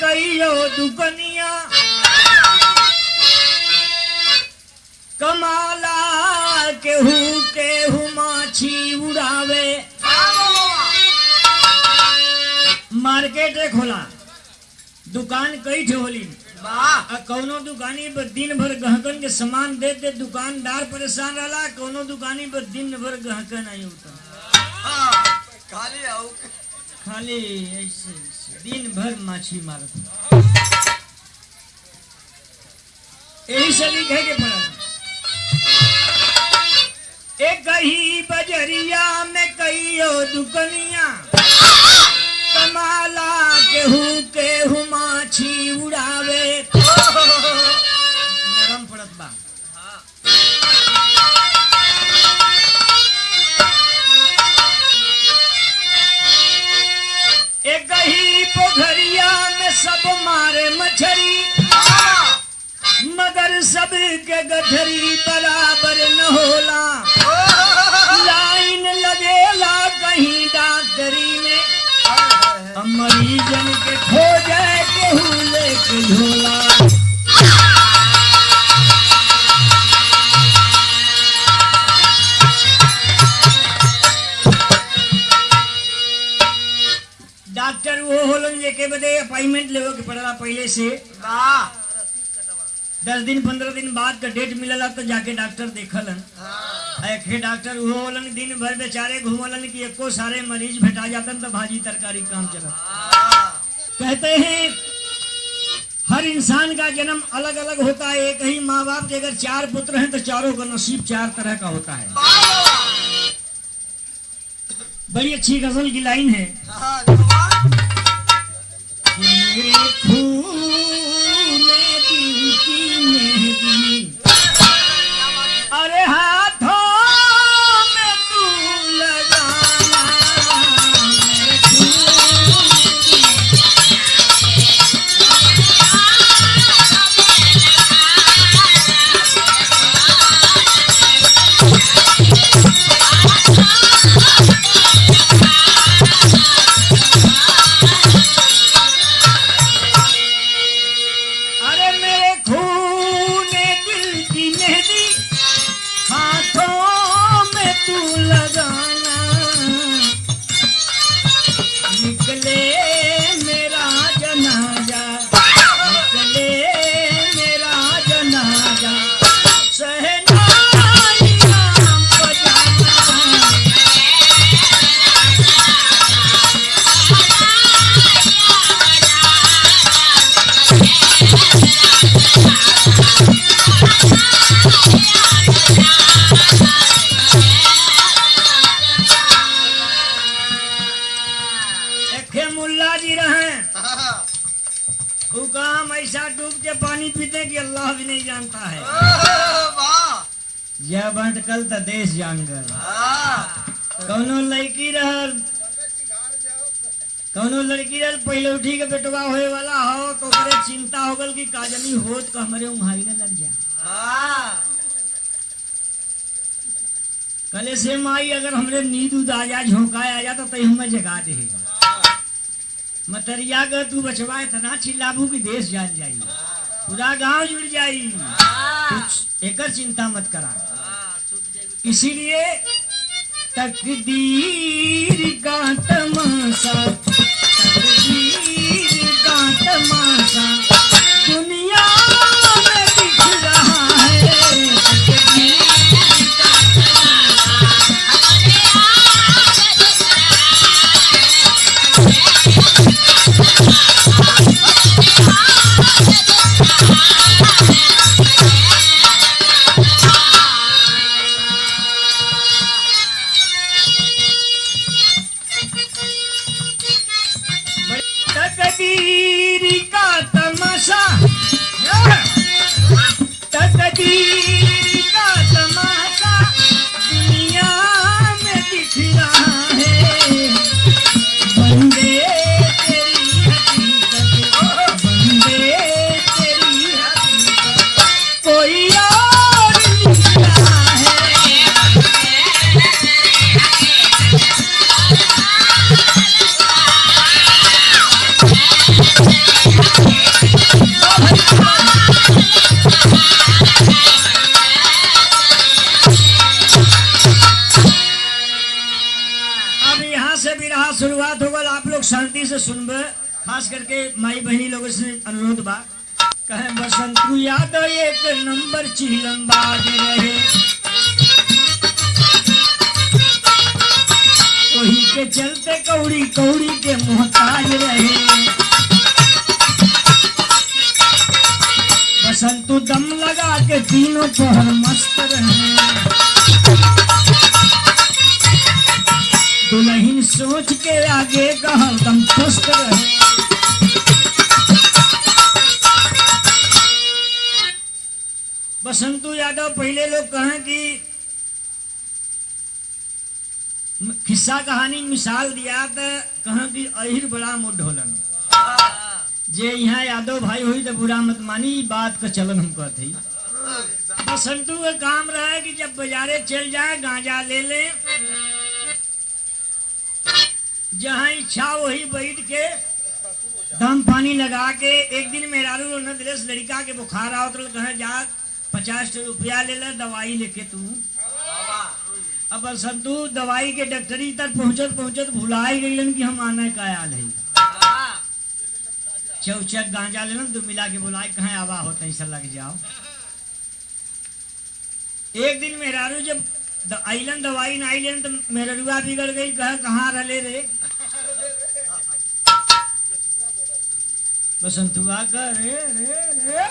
कईयो दुकनिया कमाला केहू केहू माछी उड़ावे। मार्केट खोला दुकान कई ठे होली कौनो दुकानी पर दिन भर गहकन के सामान दे दे दुकानदार परेशान रहा। कौनो दुकानी पर दिन भर गहकन नहीं होता खाली ऐसे दिन भर माछी मारता। यही से लिखे के पड़ा एक ही बजरिया में कईयो दुकनिया कमाला केहू केहू माछी उड़ावे। नरम पड़त बा एक ही पोखरिया में सब मारे मछरी मगर सब के गठरी बराबर न होला। लाइन लगेला कहीं डॉक्टरी में मरीजन के खोजे केहू लेके झोला। डॉक्टर वो होलन जेके बदे अपॉइंटमेंट लेवे के पड़ला पहले से 10 दिन 15 दिन बाद का डेट मिलला तो जाके डॉक्टर देखलन। एक डॉक्टर वो होलन दिन भर बेचारे घूमलन कि एको सारे मरीज भेटा जातन तो भाजी तरकारी काम चला। कहते हैं हर इंसान का जन्म अलग अलग होता है। एक ही माँ बाप के अगर 4 पुत्र हैं तो चारों का नसीब 4 तरह का होता है। बड़ी अच्छी गजल की लाइन है मेरे खून में दिल की मेहंदी अरे हाथों में तू लगाना। अरे मेरे खून दिल की मेहंदी हाथों में तू लगाना। निकले मेरा जनाजा निकले मेरा जनाजा सहनाई नाम बजाना। मुल्ला जी रहे काम ऐसा डूब के पानी पीते कि अल्लाह भी नहीं जानता है। जब कल तो देश जान गल कौनो लड़की रहल पहले उठी के बेटवा होए वाला हो तो करे चिंता हो गल कि काजनी होत को हमारे उंघाई न लग जा। कले से माई अगर हमरे नींद उद आ जा झोंका आ जा तो तई हमें जगा दे। मतरिया का तू बचवा इतना चिल्लाबू कि देश जान जाई पूरा गांव जुड़ जाई। कुछ एकर चिंता मत करा। इसीलिए तकदीर का तमाशा दुनिया में दिख रहा है। तकदीर का तमाशा दुनिया में दिख रहा है। बंदे तेरी हकीकत बंदे तेरी हकीकत कोई और लिख रहा है। से भी रहा शुरुआत होगा, आप लोग शांति से सुनबे, खास करके माई बहनी लोगों से अनुरोध बा। कहे बसंतु यादव एक नंबर चिलम बाज रहे, वही के चलते कौड़ी कौड़ी के मोहताज रहे। बसंतु दम लगा के तीनों पहर मस्त रहे, दुल्हन सोच के आगे का हरदम फस्त रहे। बसंतु यादव पहले लोग कहें कि किस्सा कहानी मिसाल दिया तो कहें कि अहिर बड़ा मुड होलन, जे यहाँ यादव भाई हुई तो बुरा मत मानी, बात का चलन हम कहते ही। बसंतु का काम रहा कि जब बाजारे चल जाए गांजा ले ले, जहाँ इच्छा वही बैठ के दम पानी लगा के। एक दिन मेहरारू न दिलेस लड़का के बुखार आओ तो कहे जा 50 रुपया ले ले दवाई लेके तू। अब बसंतु दवाई के डॉक्टरी तक पहुंचत पहुंचत भुलाई गई कि हम आने का आयल है। चौचक गांजा ले दो मिला के बुलाए, कहे आवा होता ऐसा लग जाओ। एक दिन मेहरारू जब आइलन दवाई न आइलन तो मेहरुआ बिगड़ गई, कहे कहाँ रले रे। बसंतुआ का रे रे रे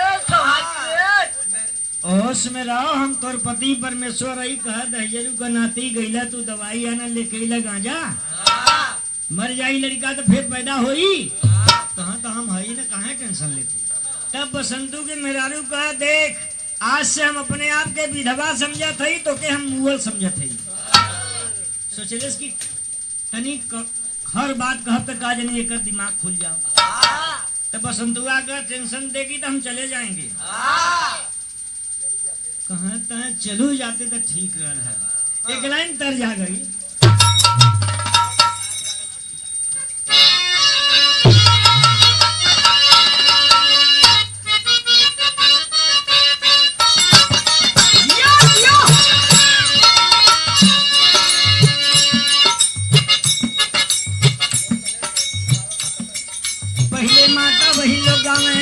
ओस में रहो, हम तोर पति परमेश्वर रही, कह दहजरू का नाती गईला तू दवाई आना लेके अइला गांजा, मर जाई लड़का तो फिर पैदा होई। कहाँ तो हम हई ना, कहाँ टेंशन लेते। तब बसंतु के मेहरारू कहा देख आज से हम अपने आप के विधवा समझत हई, तो के हम मुअल समझत हई। सोचले कि तनी हर बात कहब तक का जनी एक दिमाग खुल जाओ। तो बसंतुआ का टेंशन देगी तो हम चले जाएंगे। कहाँ तहाँ चलू जाते तो ठीक रहा है। एक लाइन तर जा गई, पहले माता वही लोग गावे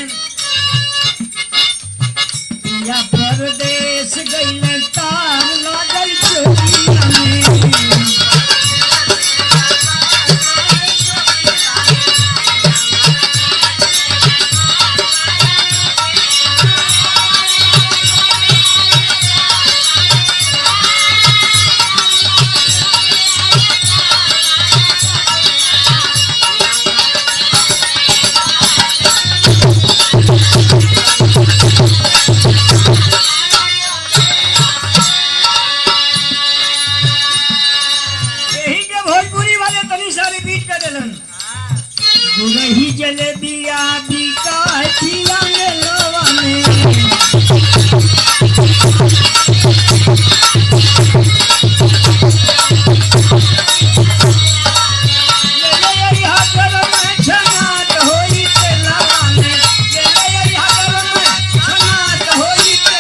या परदेश गई तार लागल चोरिया में। गुरही जलेबिया बिका पिया लवा में, छनात होई के लवा में, छनात होई के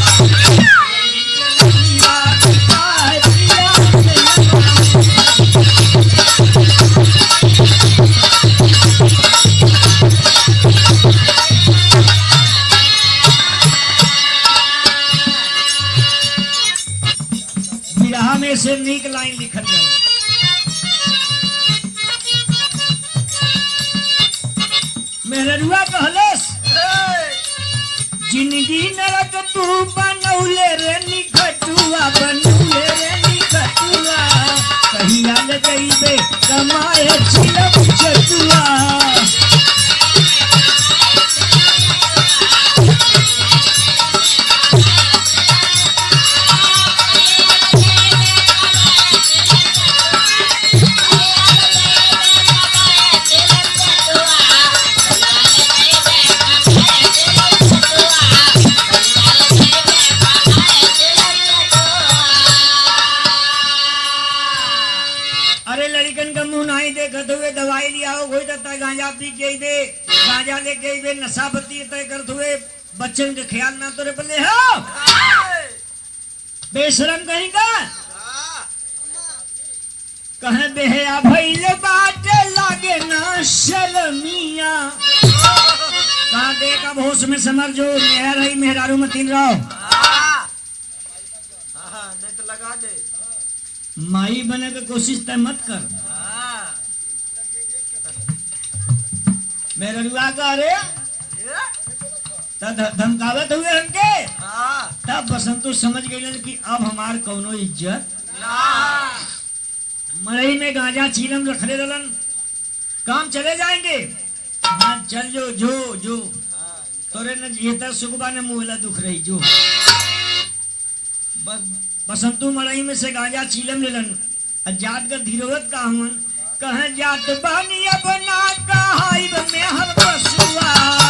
में से नीक लाइन लिखल गई। मेहरुआ कहलस जिंदगी नरक तू बनौले रे निखटुआ, बनौले रे निखटुआ, कहिया ले जइबे कमाए छिलम चटुआ। दवाई लिया हो कोई तो गांजा पी के दे, गांजा लेके दे, नशा पत्ती तय करते हुए बच्चन के ख्याल ना तोरे पल्ले हो। बेशरम कहीं का कहे बेहया भइल बाटे लागे ना शर्मिया कहा देखा होश में समझ जो मेहर रही मेहरारू में तीन रहो नहीं तो लगा दे। माई बने के कोशिश तय मत कर मेहरुआ का अरे धमकावत हुए हमके तब बसंतु समझ गई कि अब हमार कौनो इज्जत मड़ई में गांजा चीलम रखले रहलन काम चले जाएंगे हाँ चल जो जो जो तोरे न ये तो सुखबा ने मुहला दुख रही जो बसंतु मड़ई में से गांजा चीलम लेलन जात का धीरोवत का हमन कहे जात बानी बना कहाई में हर बसुआ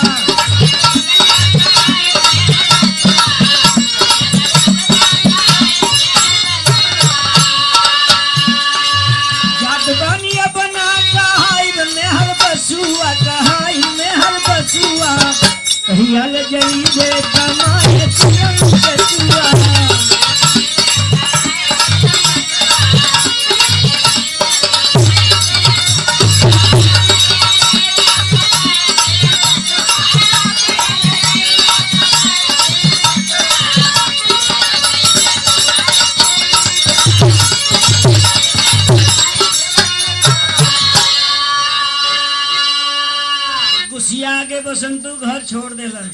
कहियाल जई दे कमाए तुरंत चुआ आगे बसंतु घर छोड़ देलन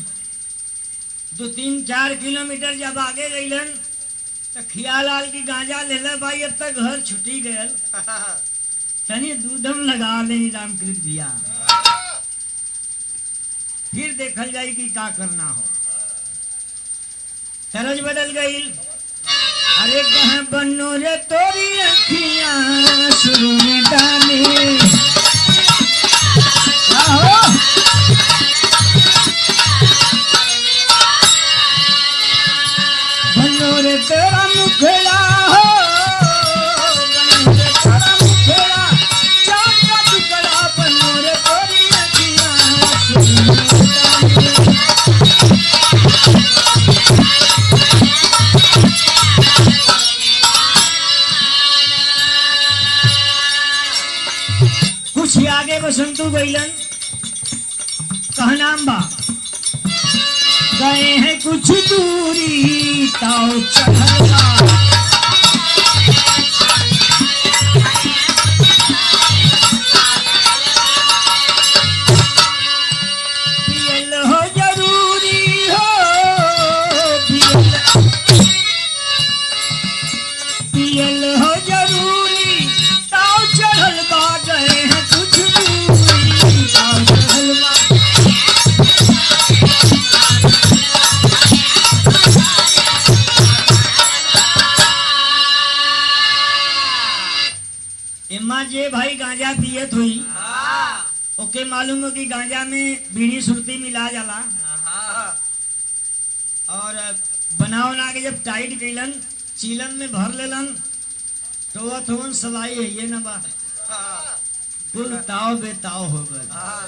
2-3-4 किलोमीटर जब आगे गईलन तो खियाल आल की गांजा ले भाई अब तक घर छुटी गयल तनी दूधम लगा ले रामकृष्ण भैया फिर देखल जाए कि का करना हो तरज बदल गई अरे कहाँ बनो रे तोरी अखियां शुरू में डाली बनोरे तेरा मुखड़ा हो बनोरे तेरा मुखड़ा चांद का टुकड़ा बनोरे तोरी अखियां कुछ ही आगे बसंतु गईलन कहा नाम बा गए हैं कुछ दूरी ताऊ चढ़ा पियल हो जरूरी हो पियल हो जरूरी ताऊ चढ़ल बा गए हैं कुछ दूरी ताऊ चढ़ल बा एम्मा जे भाई गांजा पियत हुई ओके मालूम हो कि गांजा में बीड़ी सुरती मिला जाला और बनाओ ना के जब टाइट कैलन चीलन में भर लेलन तो वह थोन सलाई है ये ना बा कुल ताव बेताव हो गए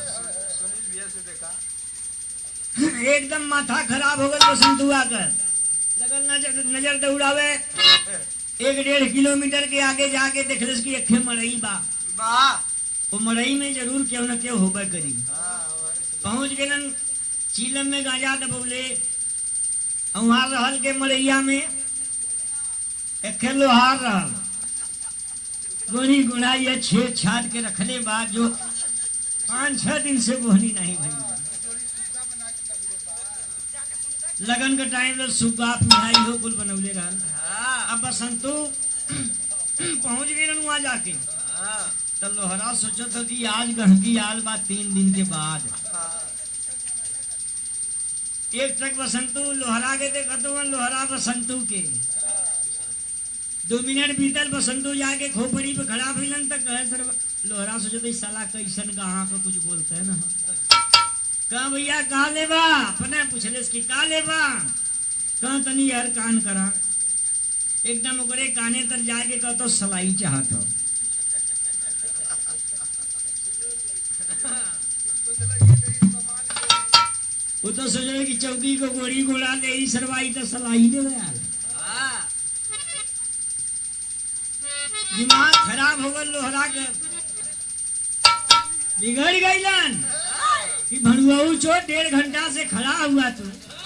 एकदम माथा खराब हो गया बसंतुआ कर लगल नजर दौड़ावे 1-1.5 किलोमीटर के आगे जाके देखलस कि अखे मड़ई बा वो मड़ई में जरूर क्यों न क्यों होबे करी पहुंच गेलन चीलम में गांजा दबौले वहां रहल के मड़ैया में अखे लोहार रहल गोनी गुनाई छेद छाट के रखले बाद जो 5-6 दिन से गोहनी नहीं भई लगन का टाइम सुगा पिहाई हो कुल बनौले रहल अब बसंतु पहुंच गए वहां जाके तो लोहरा सोचो था कि आज गहकी आल बा 3 दिन के बाद एक ट्रक बसंतु लोहरा के देखो तो लोहरा बसंतु के 2 मिनट भीतर बसंतु जाके खोपड़ी पे खड़ा भइलन तक कहे सर लोहरा सोचो तो साला कैसन कहाँ को कुछ बोलते है ना कहा भैया कहा लेबा अपने पूछले कि का लेबा कहा तनी यार कान करा एकदम ओकरे काने तर जाके कह तो सलाई चाहत हो वो तो सोच रहे कि चौकी को गोड़ी घोड़ा दे सरवाई तो सलाई दे यार दिमाग खराब खराब हो गल लोहरा के बिगड़ गईलन कि भनुआऊ चो 1.5 घंटा से खड़ा हुआ तू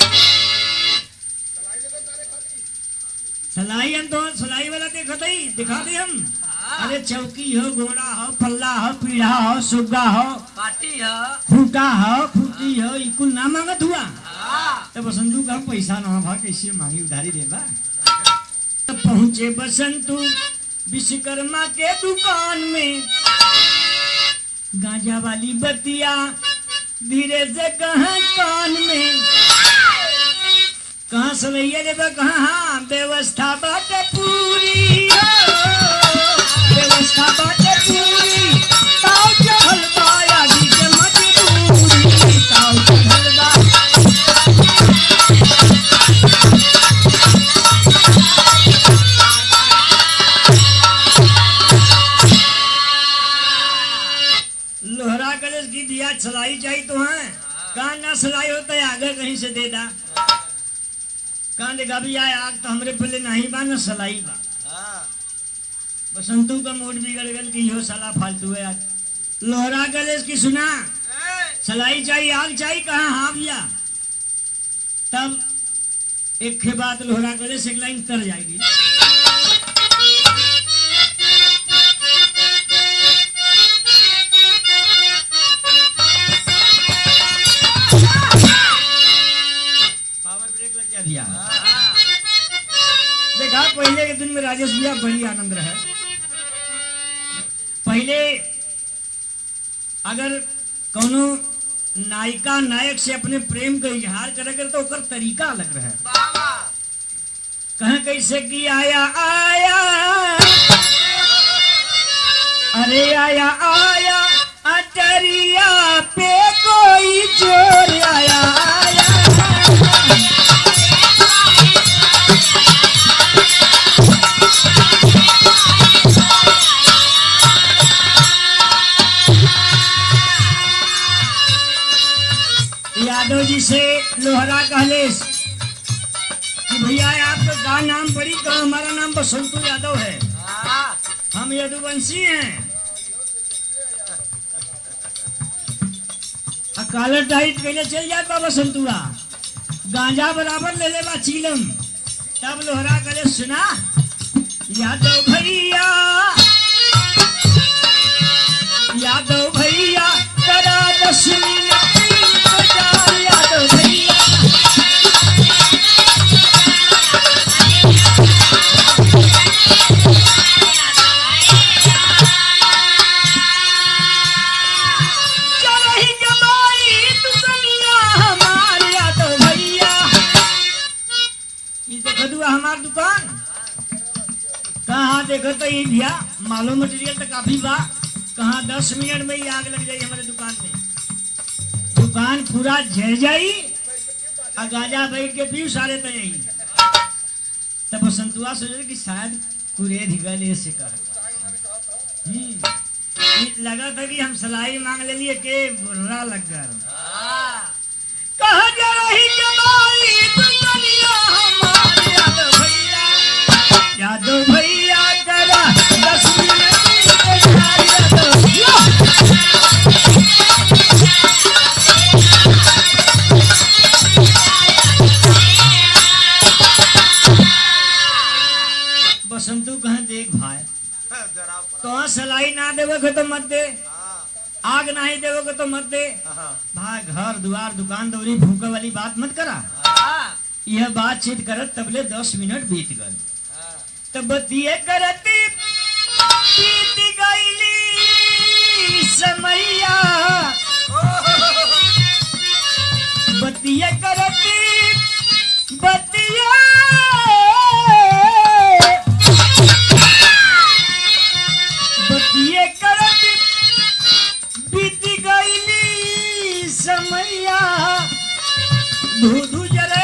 सलाई तो सलाई वाला दिखा दे हम। अरे चौकी हो, घोड़ा हो, पल्ला हो, पीढ़ा हो, सुग्गा हो, पाटी हो, खूटा हो, खूटी हो, इकुल ना मांगत हुआ तो बसंतू का पैसा ना भा कैसे मांगी उधारी देबा। तब पहुंचे बसंतू विश्वकर्मा के दुकान में, गांजा वाली बतिया धीरे से कहा कान में, कहाँ सलैया देबा कहाँ, हाँ व्यवस्था बाटे पूरी, व्यवस्था बाटे पूरी, ताऊ चढ़ल बा आदि के मजबूरी, ताऊ चढ़ल बा। लोहरा कलश की दिया सलाई चाहिए तो है, कहाँ ना सलाई होता है आगे कहीं से दे दा, कहाँ देखा भी आए आग तो हमरे पहले नहीं बा न सलाई बा। बसंतू का मूड बिगड़ गल कि यो साला फालतू है आज। लोहरा गलेस की सुना सलाई चाहिए आग चाहिए कहाँ, हाँ भैया। तब एक के बाद लोहरा गलेस एक लाइन तर जाएगी। पावर ब्रेक लग गया भैया। देखा पहले के दिन में राजेश भैया बड़ी आनंद रहे। पहले अगर कोनो नायिका नायक से अपने प्रेम का इजहार करे तो ओकर तरीका अलग रहे। कहाँ कैसे कि आया आया अरे आया आया अटरिया पे कोई चोर आया आया। यादव जी से लोहरा कहलेस कि भैया आपका का नाम पड़ी, कहा हमारा नाम बसंतू यादव है, हम यदुवंशी हैं। कालर टाइट कैले चल जात बा बसंतुआ, गांजा बराबर ले ले बा चीलम। तब लोहरा कहले सुना यादव भैया, यादव भैया करा 10 मिनट यादव भैया। हमार दुकान कहाँ देखो तो ये भैया मालूम मटेरियल तो काफी बा, कहाँ 10 मिनट में ही आग लग जाई हमारे दुकान में, दुकान पूरा जल जाई और गांजा बैठ के पीऊ सारे तो यही। तब संतुआ सोचे कि शायद कुरेद गले से कर लगा था कि हम सलाई मांग ले लिए के बुरा लग गया। कहा जा रही जमाई दुनिया हमारे यादव भैया करा 10 मिनट बसंतू कहा देख भाई तो सलाई ना देवे तो मत दे, आग नहीं देवे तो मत दे भाई, घर द्वार दुकान दौरी भूखे वाली बात मत करा। यह बातचीत करत तबले 10 मिनट बीत गए। तब बतिये करती बीत गईली समैया, बतिये करती बतिया बतिये करती बीत गईली समैया, धू जले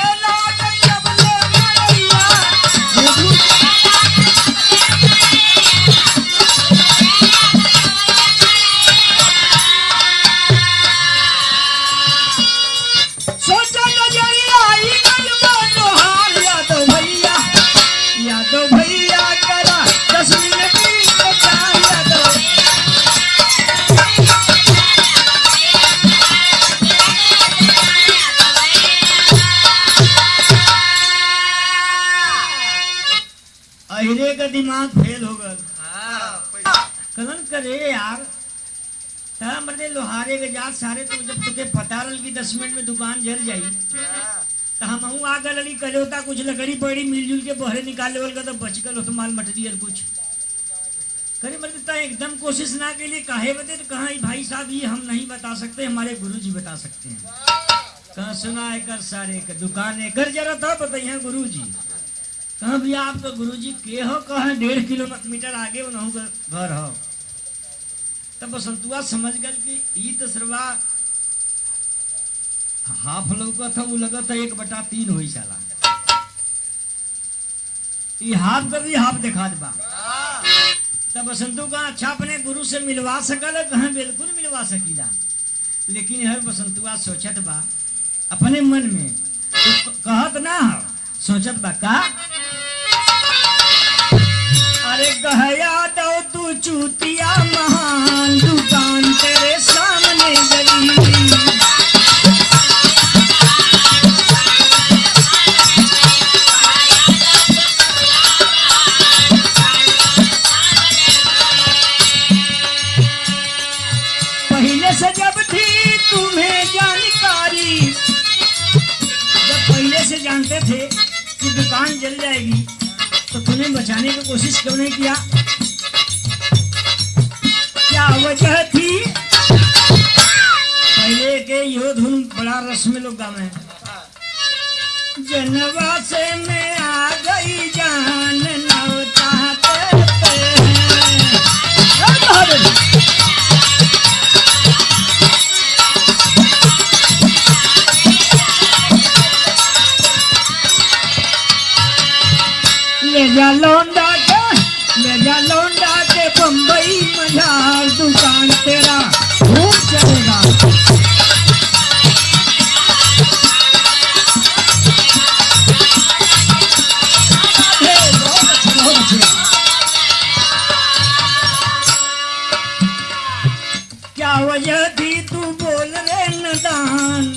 दिमाग फेल हो गल। कलन करे यार ता मर्दे लोहारे के जात सारे तो जब तुके पता रल की 10 मिनट में दुकान जल जाई तो हम आ गल कजोता कुछ लकड़ी पड़ी मिलजुल के बहरे निकाल लेवल का तो बच गल तो माल मटेरियल कुछ करे मर्दे ता एकदम कोशिश ना के लिए काहे बते तो कहा भाई साहब ये हम नहीं बता सकते हमारे गुरुजी बता सकते हैं। कहा सुना है कर सारे का दुकान है कर जरा था बताइए गुरुजी। कहा भैया आपका गुरुजी के हो कहा 1.5 किलोमीटर आगे उन्होंने घर हो। तब बसंतुआ समझ गल कि ई तो सरवा हाफ लौका था वो लगा था 1/3 हुई साला ई हाफ कर दी हाफ दिखा दबा। तब बसंतु का अच्छा अपने गुरु से मिलवा सकल कहा बिल्कुल मिलवा सकीला लेकिन हर बसंतुआ सोचत बा अपने मन में तो कहत ना हो सोचत बा का अरे कहया दो तू चूतिया महान दुकान तेरे सामने गली। पहले से जब थी तुम्हें जानकारी जब पहले से जानते थे कि दुकान जल जाएगी तो तुम्हें बचाने की कोशिश क्यों नहीं किया? क्या वजह थी? पहले के यो धुन बड़ा रस में लोग गावे जनवा से मैं आ गई जान नौता करते हैं। ले जा लौंडा के बम्बई मजार दुकान तेरा खूब चलेगा। क्या वजह थी तू बोल रे नदान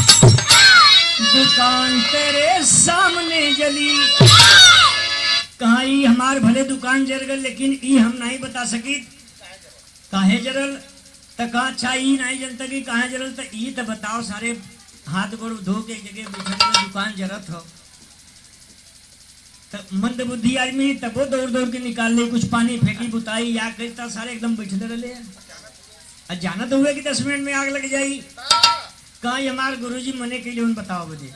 दुकान तेरे सामने जली। कहा ई हमार भले दुकान जल गल लेकिन ई हम नहीं बता सकी काहे जरल त कहा अच्छा ई नहीं जनता कि कहा जरल त ई तो बताओ सारे हाथ गोड़ धो के एक जगह बैठल में दुकान जरत हो तो मंद बुद्धि आदमी तबो दौड़ दौड़ के निकाल ले कुछ पानी फेंकी बुताई या कहता सारे एकदम बैठले रहे और जाना तो हुए कि 10 मिनट में आग लग जाई। कहा हमार गुरुजी मने के लिए उन बताओ बजे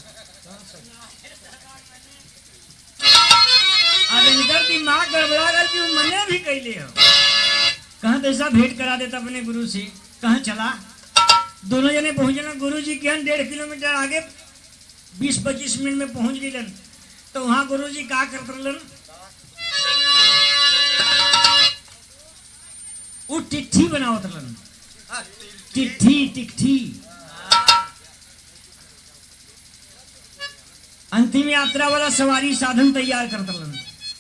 इनकर दिमाग गड़बड़ा गल कि मने भी कैले हो। कहा तो ऐसा भेंट करा देता अपने गुरु से। कहा चला दोनों जने पहुंचना गुरु जी के 1.5 किलोमीटर आगे 20-25 मिनट में पहुंच गए तो वहां गुरु जी का करते वो टिट्ठी बनावत टिट्ठी अंतिम यात्रा वाला सवारी साधन तैयार करते।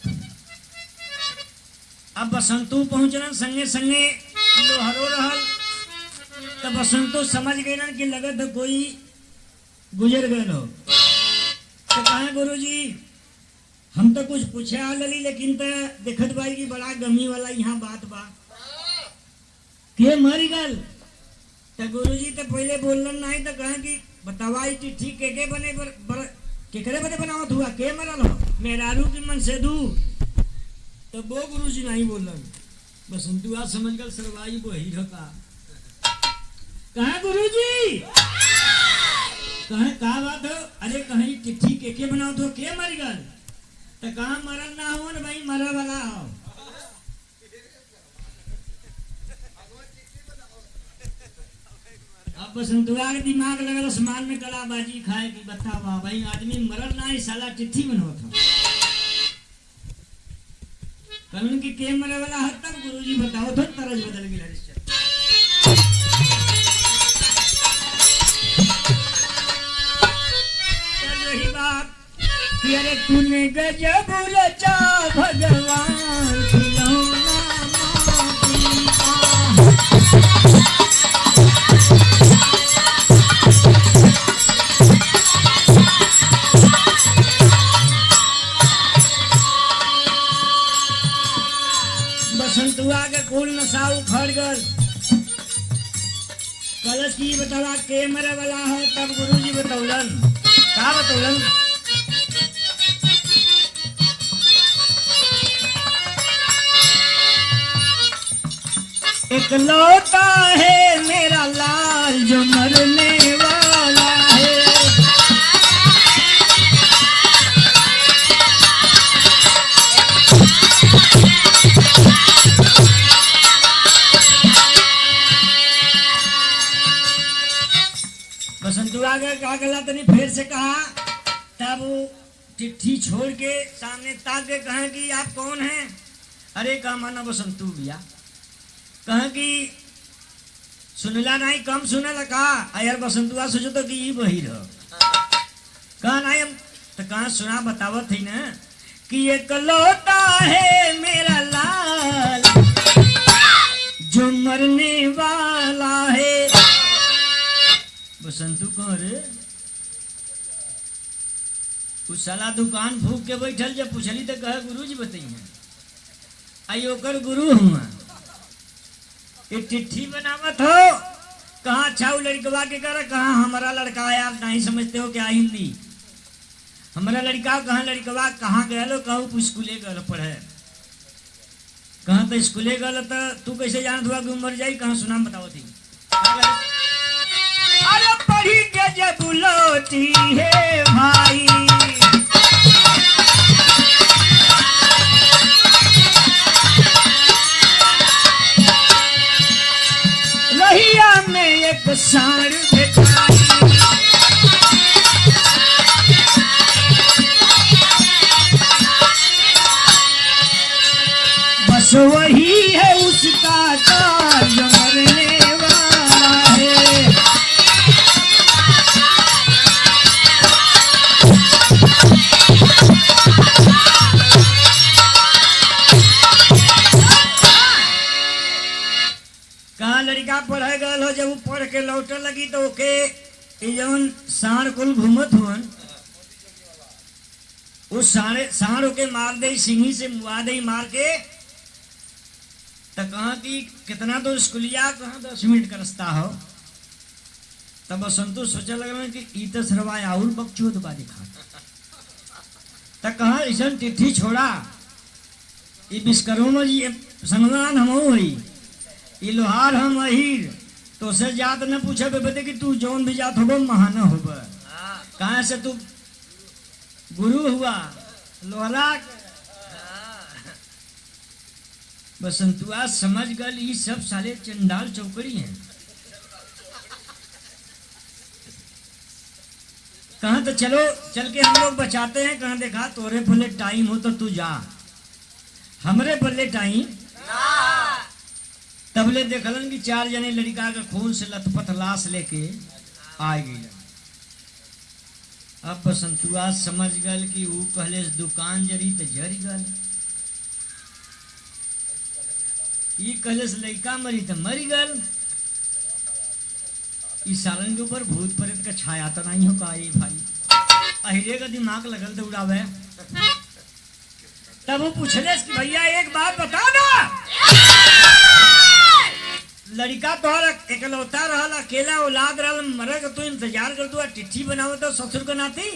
अब बसंतु पहुंचना संगे संगे लोहरो रहल तब बसंतु समझ गए ना कि लगत कोई गुजर गए हो तो कहा गुरुजी हम तो कुछ पूछे आ लली लेकिन तो देखत बाई की बड़ा गमी वाला यहाँ बात बा के मर गल तो गुरुजी तो पहले बोलन नहीं तो कहा कि बतावाई चिट्ठी के बने केकरे बने बनावत हुआ के मरल हो मेहरारू की मन से दू तो वो गुरुजी नहीं बोलन बसंतु आज समझ गल सरवाई वो ही का कहा गुरुजी कहे का बात हो अरे कहीं चिट्ठी के बनाओ तो के मर गल तो कहा मरल ना हो ना भाई मरे वाला हो। अब बसंतुआ के दिमाग लगल आसमान में कलाबाजी खाए की बतावा भाई आदमी मरल ना ही साला चिट्ठी बनाओ था कल की के मरे वाला हद तक गुरुजी बताओ तो तरज बदल गया रही बात कि अरे तूने गजब रचा भगवान खिलौना हट गल। कलश की बतावा के मरे वाला है, तब गुरुजी बतौलन। का बतौलन? इकलौता है मेरा लाल जो मरने वाला है। बसंतुआ का क्या गला तनी फिर से कहा। तब वो चिट्ठी छोड़ के सामने ताक के कहे कि आप कौन हैं? अरे का माना बसंतु भैया। कहा कि सुनला नहीं, कम सुनला का। यार बसंतुआ सोचो तो कि ई वही रह। कहा नहीं हम तो कहा सुना बतावत थी ना कि इकलौता है मेरा लाल जो मरने वाला है। बसंतु कह रे उस साला दुकान फूक के बैठल, जब पूछली तो कहे गुरुजी बताइए। आई ओकर गुरु हुआ ये चिट्ठी बनावत हो। कहाँ अच्छा लड़कवा के कर, कहाँ हमारा लड़का है, आप नहीं समझते हो क्या हिंदी? हमारा लड़का कहाँ, लड़कवा कहाँ गया लो? कहूँ स्कूले गल पढ़े। कहाँ तो स्कूले गल तो तू कैसे जानत हुआ कि मर जाई? कहाँ सुनाम बताओ थी। अरे पढ़ी के जब लौटी है भाई, रहिया में एक साड़ भेटाई। बस वही है उसका काल जो मरने वाला है। कहाँ लड़का पढ़े गल हो, जब वो पढ़ के लौटे लगी तो ओके जौन साढ़ कुल घूमत हुअन उस साढ़ के मार दे, सिंगी से मुआ दे मार के। तो कहा कि कितना तो स्कूलिया, कहाँ 10 मिनट का रास्ता हो। तब बसंतु सोचे लग कि ई तो सरवाए आउर बकचोद बा दिखा। तो कहा ऐसा चिट्ठी छोड़ा, ये विश्वकर्मा जी संगवान हम हुई, ये लोहार हम अहीर, तो से जात न पूछे बते कि तू जौन भी जात होबो महाना होबो। कहाँ से तू गुरु हुआ लोहरा? बसंतुआ समझ गल ये सब साले चंडाल चौकड़ी हैं। कहाँ तो चलो चल के हम लोग बचाते हैं। कहाँ देखा तोरे बोले टाइम हो तो तू जा, हमरे बोले टाइम। तबले देखलन कि 4 जने लड़का के खून से लथपथ लाश लेके आ गई। अब बसंतुआ समझ गल कि वो कहले दुकान जरी तो जरी गल, ये कहले लड़का मरी तो मरी गल। इस सालन के ऊपर भूत प्रेत का छाया तो नहीं हो का ये भाई? अहिरे का दिमाग लगल तो उड़ावे। तब वो पूछले कि भैया एक बात बता ना, लड़का तोहर इकलौता रहल, अकेला औलाद रहल, मरे का तू इंतजार कर दू, चिट्ठी बनाओ तो ससुर का नाती।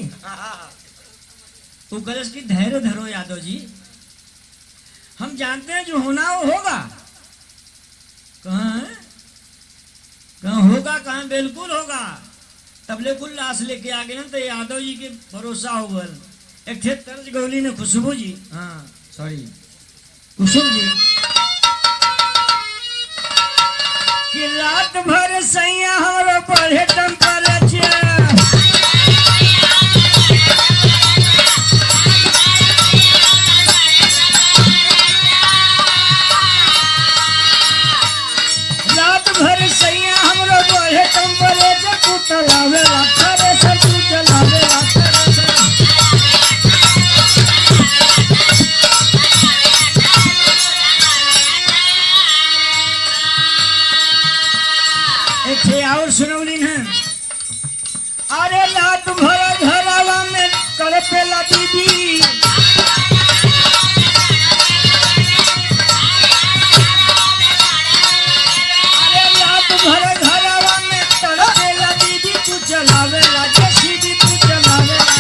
वो कलश की धैर्य धरो यादव जी, हम जानते हैं जो होना वो होगा। कहाँ होगा, कहाँ बिल्कुल होगा। तबले कुल लाश लेके आ गए ना तो यादव जी के भरोसा हो गल। एक थे तर्ज गौली ने खुशबू जी, हाँ सॉरी कुसुम जी, कि रात भर सैया हमारा पढ़े टेम्परेचर, रात भर सैया हमारा पढ़े टेम्परेचर, तू चलावे लाखरे सर, तू चलावे लाखरे सर। और सुनौली है, अरे रात भर घरवा में कड़पेला दीदी, भर घरवा में तड़पेला दीदी तू चलावेला जेसीबी तू चलावेला।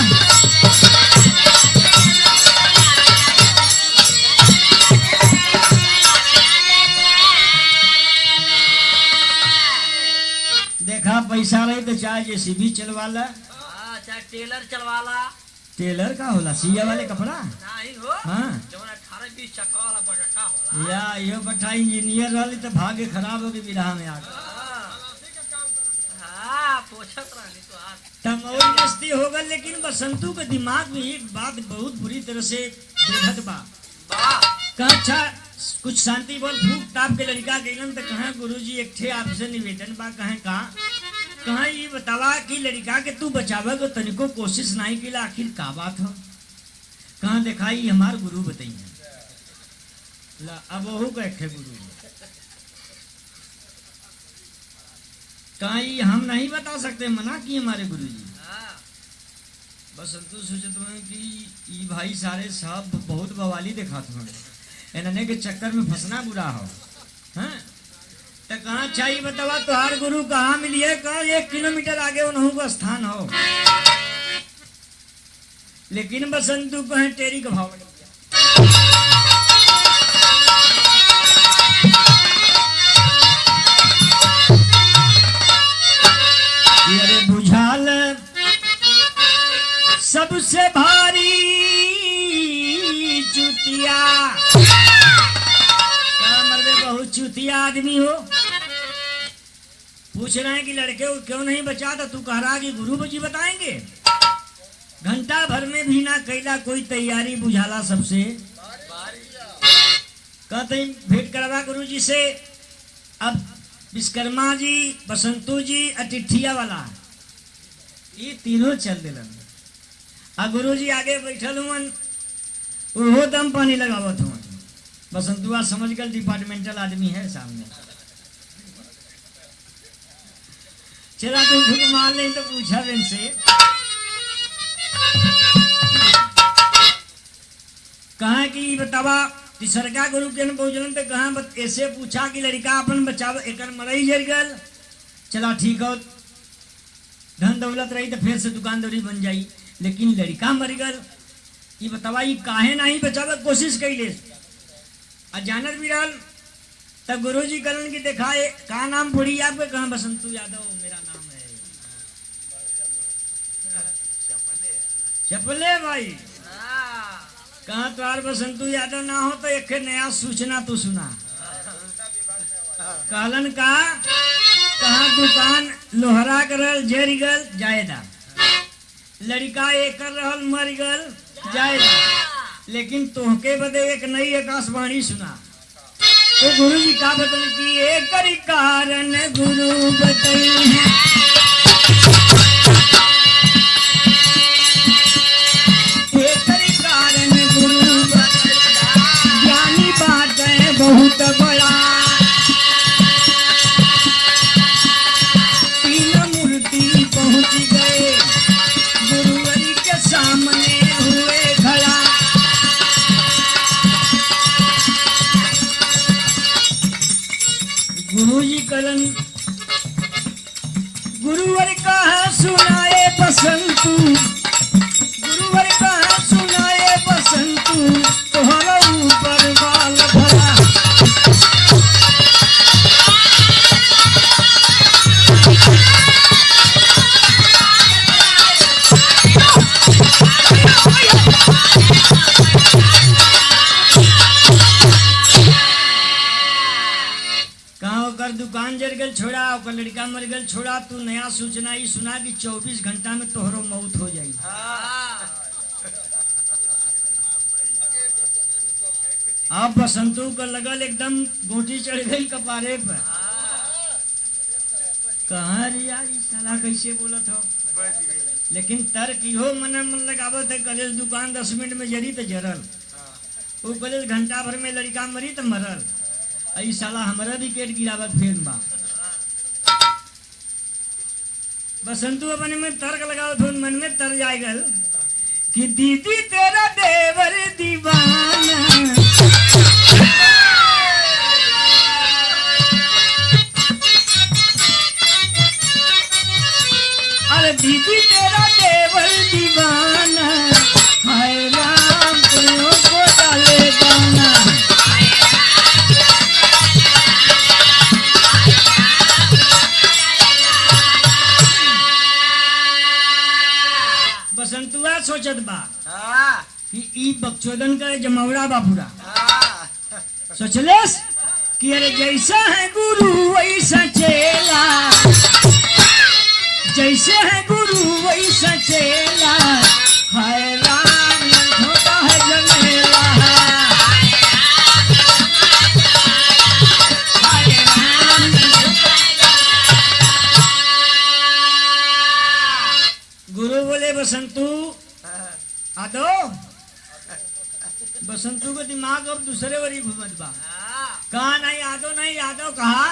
देखा पैसा रही तो चाहे जेसीबी चलवाला चाहे टेलर चलवाला। टेलर का होला सिया वाले कपड़ा नहीं हो हाँ 18-20 चक्का वाला बटका होला। या यो बटा इंजीनियर रहली तो भाग्य खराब हो गई विराह में आकर हाँ पोछत रहनी तो आज तमोई मस्ती हो गल। लेकिन बसंतू के दिमाग में एक बात बहुत बुरी तरह से बेघत बा। कहा अच्छा कुछ शांति बोल फूक ताप के लड़का गईलन तो कहा गुरुजी एक ठे आपसे निवेदन बा। कहा ये बतावा कि लड़का के तू बचावे को तनिको कोशिश नहीं की आखिर का बात हो। कहा दिखाई हमार गुरु बताइए ला अब वहू का एक ठे गुरु कहा ये हम नहीं बता सकते मना किए हमारे गुरु जी। बसंतु सोचत हूँ कि ये भाई सारे साहब बहुत बवाली दिखाते हैं इन्होंने के चक्कर में फंसना बुरा हो। हाँ तो कहाँ चाहिए बतावा तुहार गुरु कहाँ मिलिए। कहा 1 किलोमीटर आगे उन्हों का स्थान हो। लेकिन बसंतु कहे टेरी का भाव अरे बुझाल सबसे भारी चुतिया मर्दे बहुत चुतिया आदमी हो। पूछ रहे हैं कि लड़के को क्यों नहीं बचा तो तू कह रहा कि गुरु जी बताएंगे। घंटा भर में भी ना कैला कोई तैयारी बुझाला सबसे कहते भेंट करवा गुरु जी से। अब विश्वकर्मा जी बसंतु जी अटिठिया वाला ये तीनों चल दिलन। आ गुरु जी आगे बैठल हुन वो दम पानी लगावत हुन। बसंतुआ समझ गल डिपार्टमेंटल आदमी है सामने। चला तुम खुद मार नहीं तो पूछा इनसे कहा कि बतावा तीसरका गुरु के पहुंचलन तो कहा ऐसे पूछा कि लड़का अपन बचाव एक मरई जर गल। चला ठीक हो धन दौलत रही तो फिर से दुकानदारी बन जाई। लेकिन लड़का मर गल ये बतावा ये काहे नहीं बचावे कोशिश कैले जानत भी रहल। तब गुरु जी कलन की दिखाए का नाम पड़ी आपके कहा बसंतु यादव मेरा नाम है। चपले भाई कहा तुहार बसंतु यादव ना हो तो एक नया सूचना तो सुना। कहलन का कहा दुकान लोहरा करल जर गल जायदा लड़का एक रहल मर गल जायदा। लेकिन तोहके बदे एक नई आकाशवाणी सुना। तो गुरु जी का बदल की एक कारण गुरु बताई है। ज्ञानी बात है बहुत बड़ा। तीन मूर्ति पहुंच गए गुरुवरी के सामने हुए खड़ा। गुरुजी कलन गुरुवर का सुनाए बसंतु गुरुवर का सुनाए बसंतु तोहरा ऊपर बाल भरा। दुकान जर गल छोड़ा ओकर लड़का मर गल छोड़ा। तू नया सूचना ही सुना कि 24 घंटा में तोहरो मौत हो जाई। अब बसंतु का लगल एकदम गोटी चढ़ गई कपारे पर। कहाँ रे यार साला कैसे बोलत हो। लेकिन तर्क हो मन मन लगावत है। कलेज दुकान 10 मिनट में जरी तो जरल। वो कलेज घंटा भर में लड़का मरी तो मरल। आई साला हमारा विकेट गिरावत फिर बा। बसंतु अपने में तर्क लगाओ तो मन में तर जाए गल कि दीदी तेरा देवर दीवाना। सोचत बा हाँ, कि ई बकचोदन का जमौरा बापूरा हाँ, सोचलेस कि अरे जैसा है गुरु वैसा चेला, जैसे है गुरु वैसा चेला, हाय राम छोटा है जमेला, हाय राम। गुरु बोले बसंतु आदो, बसंतु का दिमाग अब दूसरे वरी घूमत बा। कहा नहीं आदो नहीं आदो कहा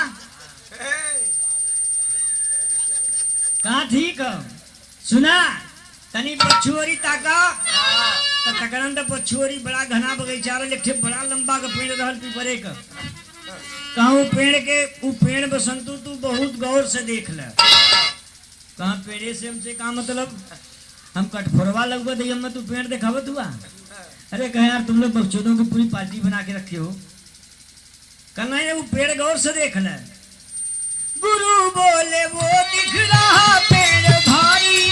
कहा ठीक है सुना तनी पछुअरी ताका त तकरन त पछुअरी बड़ा घना बगीचा रे लेखे बड़ा लंबा का पेड़ रहल पीपरे का। कहा वो पेड़ के वो पेड़ बसंतु तू बहुत गौर से देख ले। कहा पेड़े से हमसे का मतलब, हम कटफोरवा लगवा दी हम तू पेड़ देखावत हुआ। अरे कहे यार तुम लोग बकचोदों की पूरी पार्टी बना के रखे हो। कहना है वो पेड़ गौर से देख ले। गुरु बोले वो दिख रहा पेड़ भाई,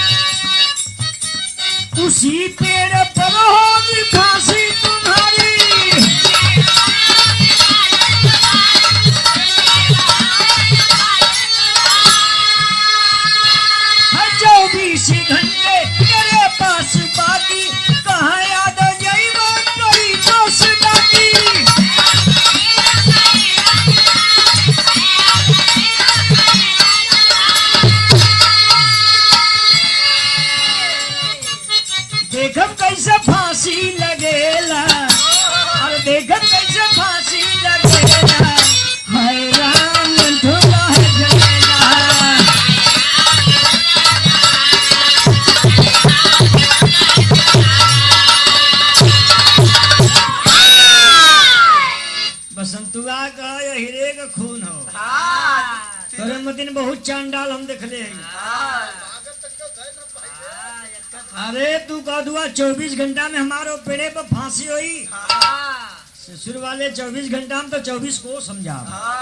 उसी पेड़ पर होगी फांसी तुम्हारी। 24 घंटे तेरे पास बाकी, कहाँ याद जाइबो कोई दोस्त बाकी। देखब कैसे फांसी लगेला, और देखब कैसे फांसी लगेला, हाय राम ढोला है जमेला। बसंतुआ का या हीरे का खून हो। तोरे मतिन बहुत चांडाल हम देखले हैं। अरे तू कह दुआ 24 घंटा में हमारो पेड़े पर फांसी हुई। ससुर वाले 24 घंटा में तो 24 को समझा।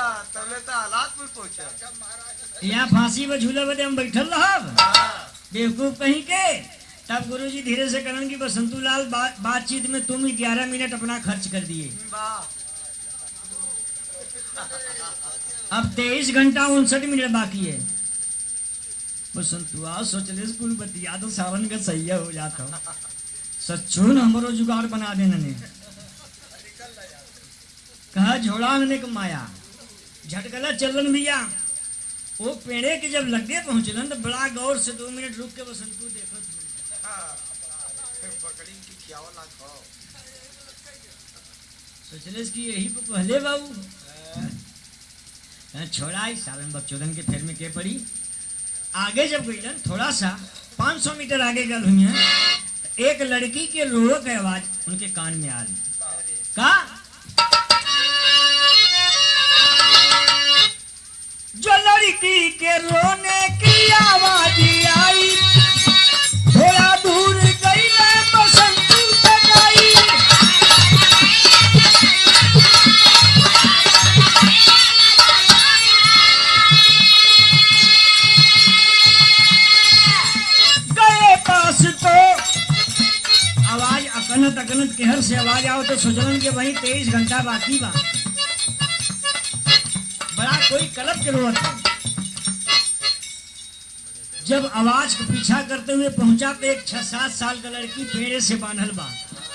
यहाँ फांसी में झूले बदे हम बैठल रहब बेवकूफ कहीं के। तब गुरुजी धीरे से कहन की बसंतु लाल बातचीत में तुम 11 मिनट अपना खर्च कर दिए। अब 23 घंटा 59 मिनट बाकी है। बसंतुआ सोचले स्कूल बतिया तो सावन का सही हो जाता। सच्चो न हमरो जुगाड़ बना देने ने। कहा झोड़ा ने माया झटकला चलन भैया। वो पेड़े के जब लगे पहुंचलन तो बड़ा गौर से 2 मिनट रुक के बसंतु देखत सोचले कि यही पे पहले बाबू छोड़ा सावन बकचोदन के फेर में के पड़ी। आगे जब गईलन थोड़ा सा 500 मीटर आगे गल हुई है, एक लड़की के रोए की आवाज उनके कान में आ रही। का जो लड़की के रोने की आवाज आई, थोड़ा दूर गई बसंतु तक आई। तो आवाज अकनत अकनत केहर से आवाज आओ तो सोचलन के वही 23 घंटा बाकी बा। बड़ा कोई कलब जरूरत है। जब आवाज को पीछा करते हुए पहुंचा तो एक 6-7 साल का लड़की पेड़ से बांधल बा।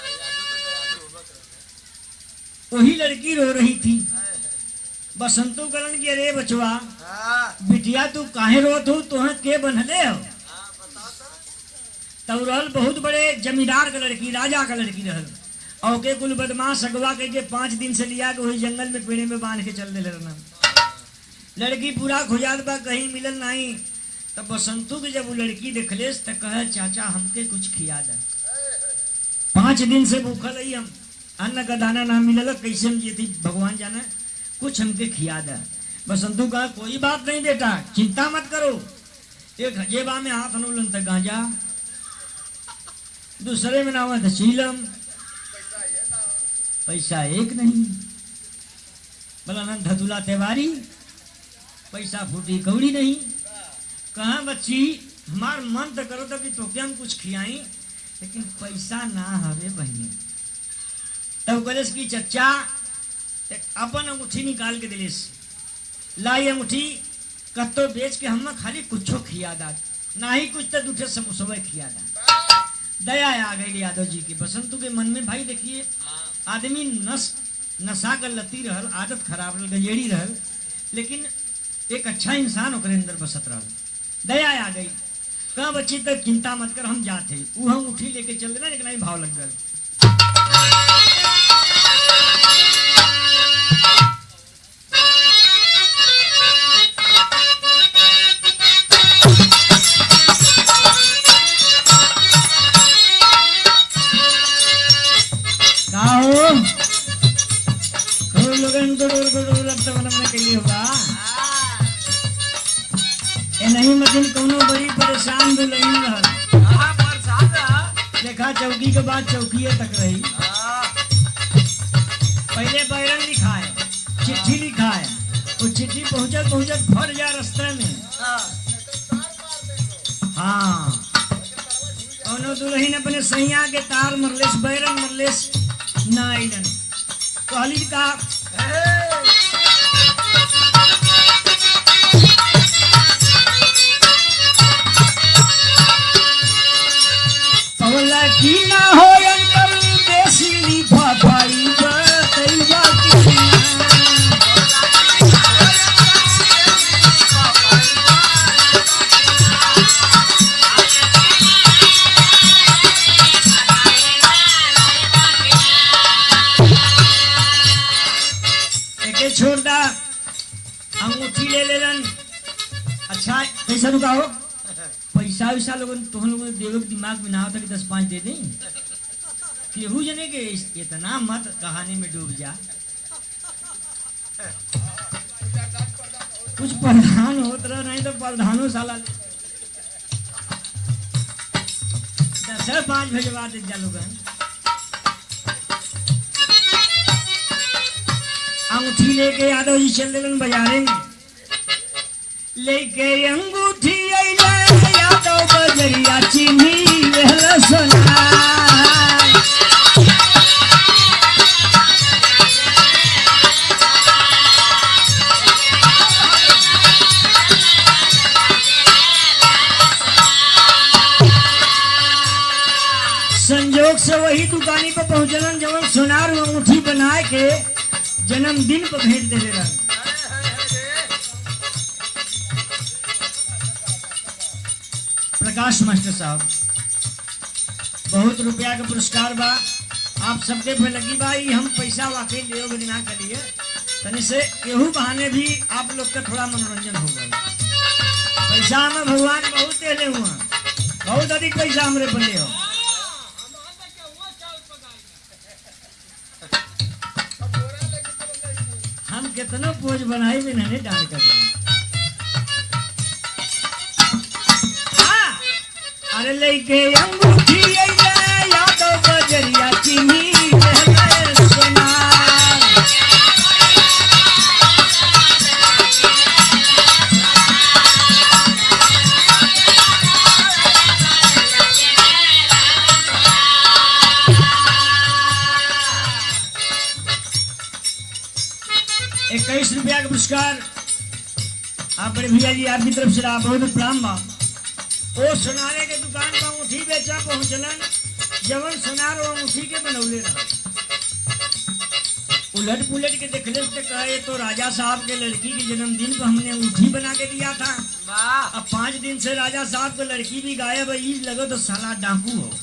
वही लड़की रो रही थी। बसंतु करण की अरे बचवा बिटिया तू काहे रोत हो, तुह के बंधले हो। तब रहल बहुत बड़े जमींदार का लड़की, राजा का लड़की रहल। और के कुल बदमाश अगवा के 5 दिन से लिया के वही जंगल में पेड़े में बांध के चल दे रहना। लड़की पूरा खुजात बा कहीं मिलल नहीं। तब बसंतु के जब वो लड़की देखलेस तो कहे चाचा हमके कुछ खिया दे। 5 दिन से भूखल ही हम, अन्न का दाना ना मिलल, कैसे हम जीती भगवान जाने, कुछ हमके खिया दे। बसंतु कहा कोई बात नहीं बेटा चिंता मत करो। एक जेबा में हाथ अनुलन तक गांजा, दूसरे में नाम था चीलम, पैसा एक नहीं। बलानंद धतुला तिवारी, पैसा फूटी कौड़ी नहीं। कहा बच्ची हमार मन तो करो तो कि तोके हम कुछ खियाई, लेकिन पैसा ना हवे बहनी। तब कहले कि चचा एक अपन अंगूठी निकाल के दिलिस, लाई अंगूठी कत्तो बेच के हम खाली कुछो खिया दा, ना ही कुछ तो दूठे समोसवे खिया दा। दया आ गई यादव जी की। बसंतु के मन में भाई देखिए आदमी नशा कर लती रहल, आदत खराब रहल, गंजेड़ी रहल, लेकिन एक अच्छा इंसान ओकरे अंदर बसत रहल। दया आ गई, कहा बच्ची तक चिंता मत कर, हम जाते। वो हम उठी लेके चल देना, लेकिन भाव लग गए। नहीं मतीन कोनो बड़ी परेशान दुल्हन रहल। देखा चौकी के बाद चौकीए तक रही। पहले बैरन लिखाए, चिट्ठी लिखाए, वो चिट्ठी पहुंचत पहुंचत फट जा रास्ते में। हाँ कोनो दुल्हन अपने सैया के तार मरलेस, बैरन मरलेस ना आइलन। कहली का पवला की ना हो अंतर देसी लिफा भाई बतैया की एके छोटा अंगूठी ले लेलन। अच्छा कैसा रुका हो पैसा वैसा लोगन तुम लोगों देवे के दिमाग में ना होता कि 10-5 दे दें। केहू जने के इतना मत कहानी में डूब जा। कुछ प्रधान होत रह, नहीं तो प्रधानों साला 10-5 भेजवा दे जा लोगन। अंगूठी लेके यादव जी चल देलन बाजारे में, लेके अंगूठी यादव बजरिया चीनी वेहला सोना। संजोग से वही दुकानी पर पहुंचलन जवन सोनार अंगूठी बनाए के जन्मदिन पर भेंट दे रहे। प्रकाश मास्टर साहब बहुत रुपया का पुरस्कार बा, आप सबके पे लगी बा। हम पैसा वाकई ले ना करिए, तनि से केहू बहाने भी आप लोग का थोड़ा मनोरंजन होगा। पैसा में भगवान बहुत देले हुआ, बहुत अधिक पैसा हमरे बने हो। हम कितना पोज बनाई भी नहीं डाल कर। अरे लेके अंगूठी यादव बजरिया चीनी वेहला सोना। ₹21 का पुरस्कार आप बड़े भैया जी, आपकी तरफ से बहुत प्रणाम बा। वो सोनारे के दुकान पर अंगूठी बेचा पहुंचलन जवन सोनार वो अंगूठी के बनौले रहा। उलट पुलट के देखले से कहे तो राजा साहब के लड़की के जन्मदिन पर हमने अंगूठी बना के दिया था। अब 5 दिन से राजा साहब को लड़की भी गायब है, ईद लगो तो साला डाकू हो।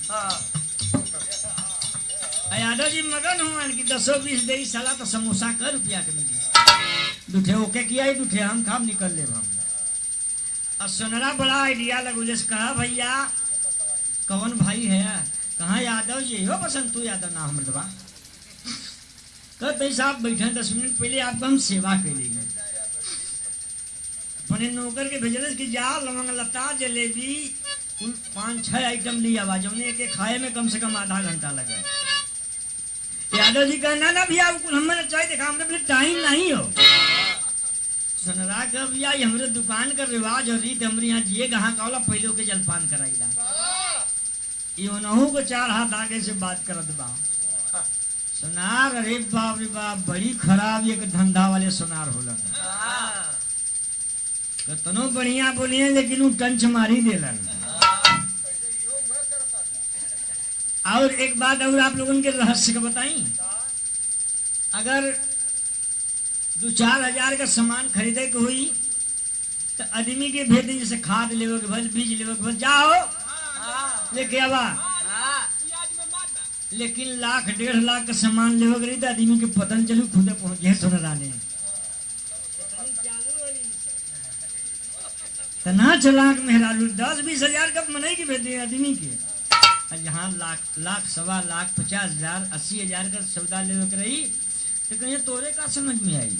यादव जी मगन हुआ कि 10-20 दे साला तो समोसा का ₹1 के मिली। दूठे ओके किया ही, दूठे हम काम निकल ले हम। और सोनरा बड़ा आइडिया लगुले से कहा भैया कौन भाई है, कहाँ यादव जी हो? बसंतु यादव ना हमर दबा। कहते साहब बैठे 10 मिनट पहले आपको हम सेवा कर लेंगे। अपने नौकर के भेजले कि जा लवंग लता जलेबी कुल 5-6 आइटम ली आवाज, उन्हें के खाए में कम से कम आधा घंटा लगे। यादव जी कहना ना भैया हमें चाय देखा, हमने बोले टाइम नहीं हो। सुनरा का भैया हमारे दुकान का रिवाज और रीत हमारे यहाँ जिए कहाँ का पहले के जलपान कराईला। ये ओनहु को 4 हाथ आगे से बात करत बा। सोनार अरे बाप रे बाप बड़ी खराब एक धंधा वाले सोनार होलन। कतनो बढ़िया बोलिए लेकिन वो टंच मारी देलन। और एक बात और आप लोगों के रहस्य का बताई, अगर 2-4 हजार का सामान खरीदे के हुई तो आदमी के भेज दी, जैसे खाद लेवे के भल, बीज लेवे के भल, जाओ लेके आवा। लेकिन 1,00,000 1.5 लाख का सामान लेवे के रही तो आदमी के पतन चलू खुदे पहुंच गए सोनराने। तना चलाक मेहरारू 10-20 हजार का मनाई के भेज दे आदमी के। और यहाँ लाख 1.25 लाख 50 हजार 80 हजार का सौदा लेवे के रही तो कहीं तोरे का समझ में आई।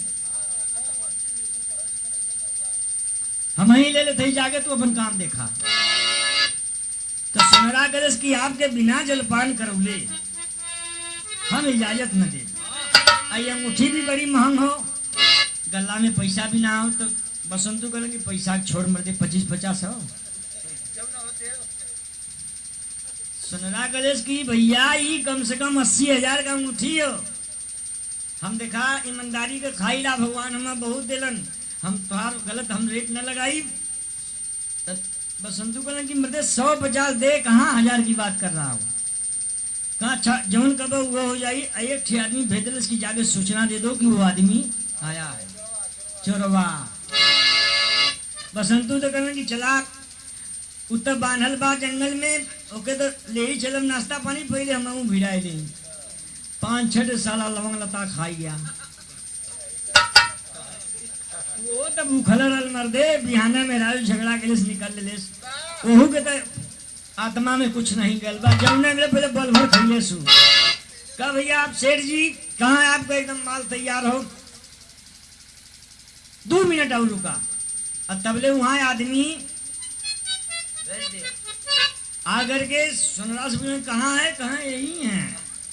हम ही ले लेते जाके तू अपन काम देखा। तो सोनरा गरस की आपके बिना जलपान करौले हम इजाजत न दे। आई अंगूठी भी बड़ी महंग हो, गला में पैसा भी ना हो तो बसंतु करेंगे पैसा छोड़ मर दे 25-50 हो। सोनरा गणेश की भैया ये कम से कम 80 हजार का अंगूठी हो। हम देखा ईमानदारी का खाईला भगवान हमें बहुत दिलन, हम तोहार गलत हम रेट न लगाई। बसंतु करें कि मर्दे 150 दे, कहाँ 1000 की बात कर रहा हो, कहाँ जौन कब हुआ हो जाई। एक ठे आदमी भेजल की जाके सूचना दे दो कि वो आदमी आया है चोरवा। बसंतु तो कहें कि चला उत्तर बांधल बा जंगल में, ओके तो ले ही चलम नाश्ता पानी, पहले हम भिड़ाए ले 5-6 साला लवंग लता खाई गया। वो तो भूखल रल मर दे, बिहाना में राजू झगड़ा के लिए निकल ले ओहू के तो आत्मा में कुछ नहीं गल बा। जौने मेरे पहले बल भर खैले सु का भैया आप सेठ जी कहाँ है, आपका एकदम माल तैयार हो, 2 मिनट और रुका। और तबले वहां आदमी आकर के सोनरा से कहाँ है, कहाँ यही है।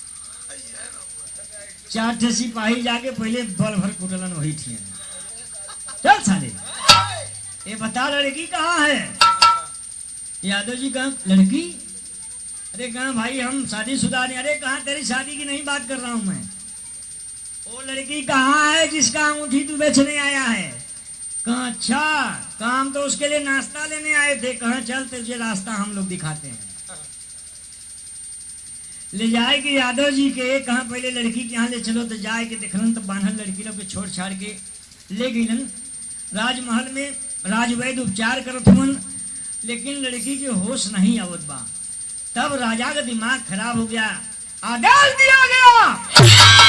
4 ठे सिपाही जाके पहले बल भर कुटलन वही थी। चल साले ये बता लड़की कहाँ है। यादव जी कहाँ लड़की, अरे कहाँ भाई हम शादीशुदा नहीं। अरे कहाँ तेरी शादी की नहीं बात कर रहा हूँ मैं, वो लड़की कहाँ है जिसका अंगूठी तू बेचने आया है। कहाँ अच्छा काम तो उसके लिए नाश्ता लेने आए थे, कहाँ चल तुझे रास्ता हम लोग दिखाते हैं। ले जाए कि यादव जी के कहाँ पहले लड़की के यहाँ ले चलो तो जाए के देखलन तो बांधल लड़की लोग के छोड़ छाड़ के ले गईलन राजमहल में। राजवैद उपचार करत हुन लेकिन लड़की के होश नहीं आवत बा। तब राजा का दिमाग खराब हो गया, आदेश दिया गया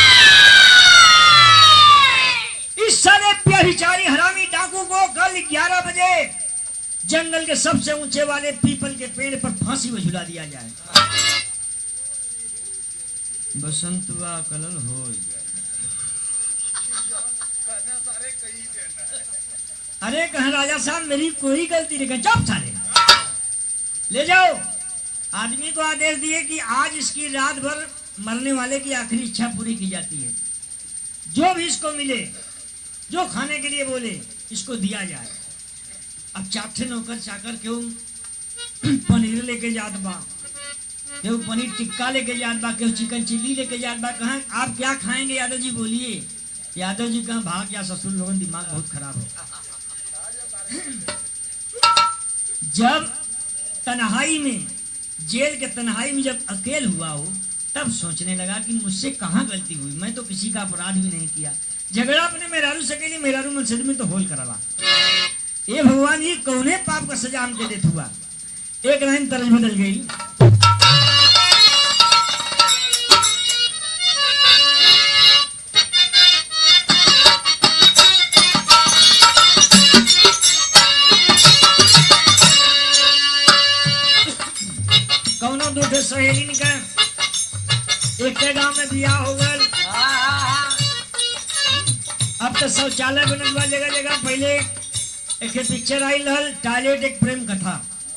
इस साले व्यभिचारी हरामी डाकू को कल 11 बजे जंगल के सबसे ऊंचे वाले पीपल के पेड़ पर फांसी में झुला दिया जाए। बसंतवा कलल हो गया। अरे कहा राजा साहब मेरी कोई गलती नहीं, चुप साले ले जाओ। आदमी को आदेश दिए कि आज इसकी रात भर मरने वाले की आखिरी इच्छा पूरी की जाती है। जो भी इसको मिले, जो खाने के लिए बोले इसको दिया जाए। अब 4 ठे नौकर चाकर क्यों पनीर लेके जात बा, क्यों पनीर टिक्का लेके जात बा, क्यों चिकन चिल्ली लेके जात बा। कहाँ आप क्या खाएंगे यादव जी बोलिए। यादव जी कहाँ भाग या ससुर लोगों दिमाग बहुत खराब है। जब तन्हाई में जेल के तन्हाई में जब अकेल हुआ हो तब सोचने लगा कि मुझसे कहाँ गलती हुई, मैं तो किसी का अपराध भी नहीं किया। झगड़ा अपने मेहरारू से के मेहरारू मनसद में तो होल करवा। ये भगवान ये कौने पाप का सजा हमके देत हुआ। एक लाइन तरज बदल गई। कौनो 2 ठे सहेली निकल एक गांव में बियाह हो गल। अब तो शौचालय बनल बा जगह जगह। पहले एक पिक्चर आई रहल टॉयलेट एक प्रेम कथा।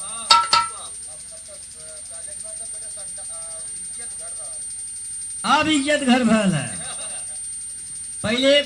अब इज्जत घर भरल है। पहले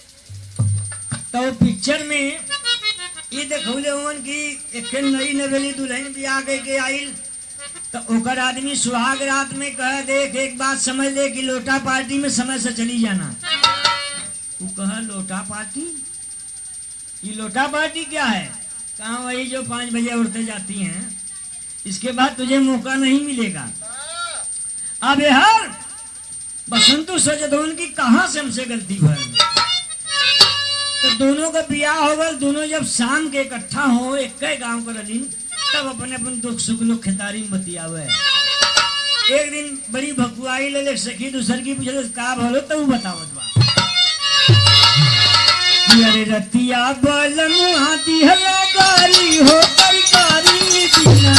तो पिक्चर में ये देखौले हुन की एक नई नवेली दुल्हन बियाह के आइल तो ओकर आदमी सुहाग रात में कह देख एक बात समझ ले कि लोटा पार्टी में समय से चली जाना। वो कहा लोटा पार्टी, ये लोटा पार्टी क्या है? कहा वही जो 5 बजे उड़ते जाती हैं, इसके बाद तुझे मौका नहीं मिलेगा। अब यार बसंतु सजदोन की कहां से हमसे गलती भर, तो दोनों का बियाह हो गल। दोनों जब शाम के इकट्ठा हो एक गांव कर रलीन, तब अपने अपन दुख सुख लोग खेतारी में बतियावे। एक दिन बड़ी भकुआई ले सखी दूसर की पूछे का भलो, तो बतावत बा अरे रतिया बलमुआ दिहला गारी हो तरकारी बिना।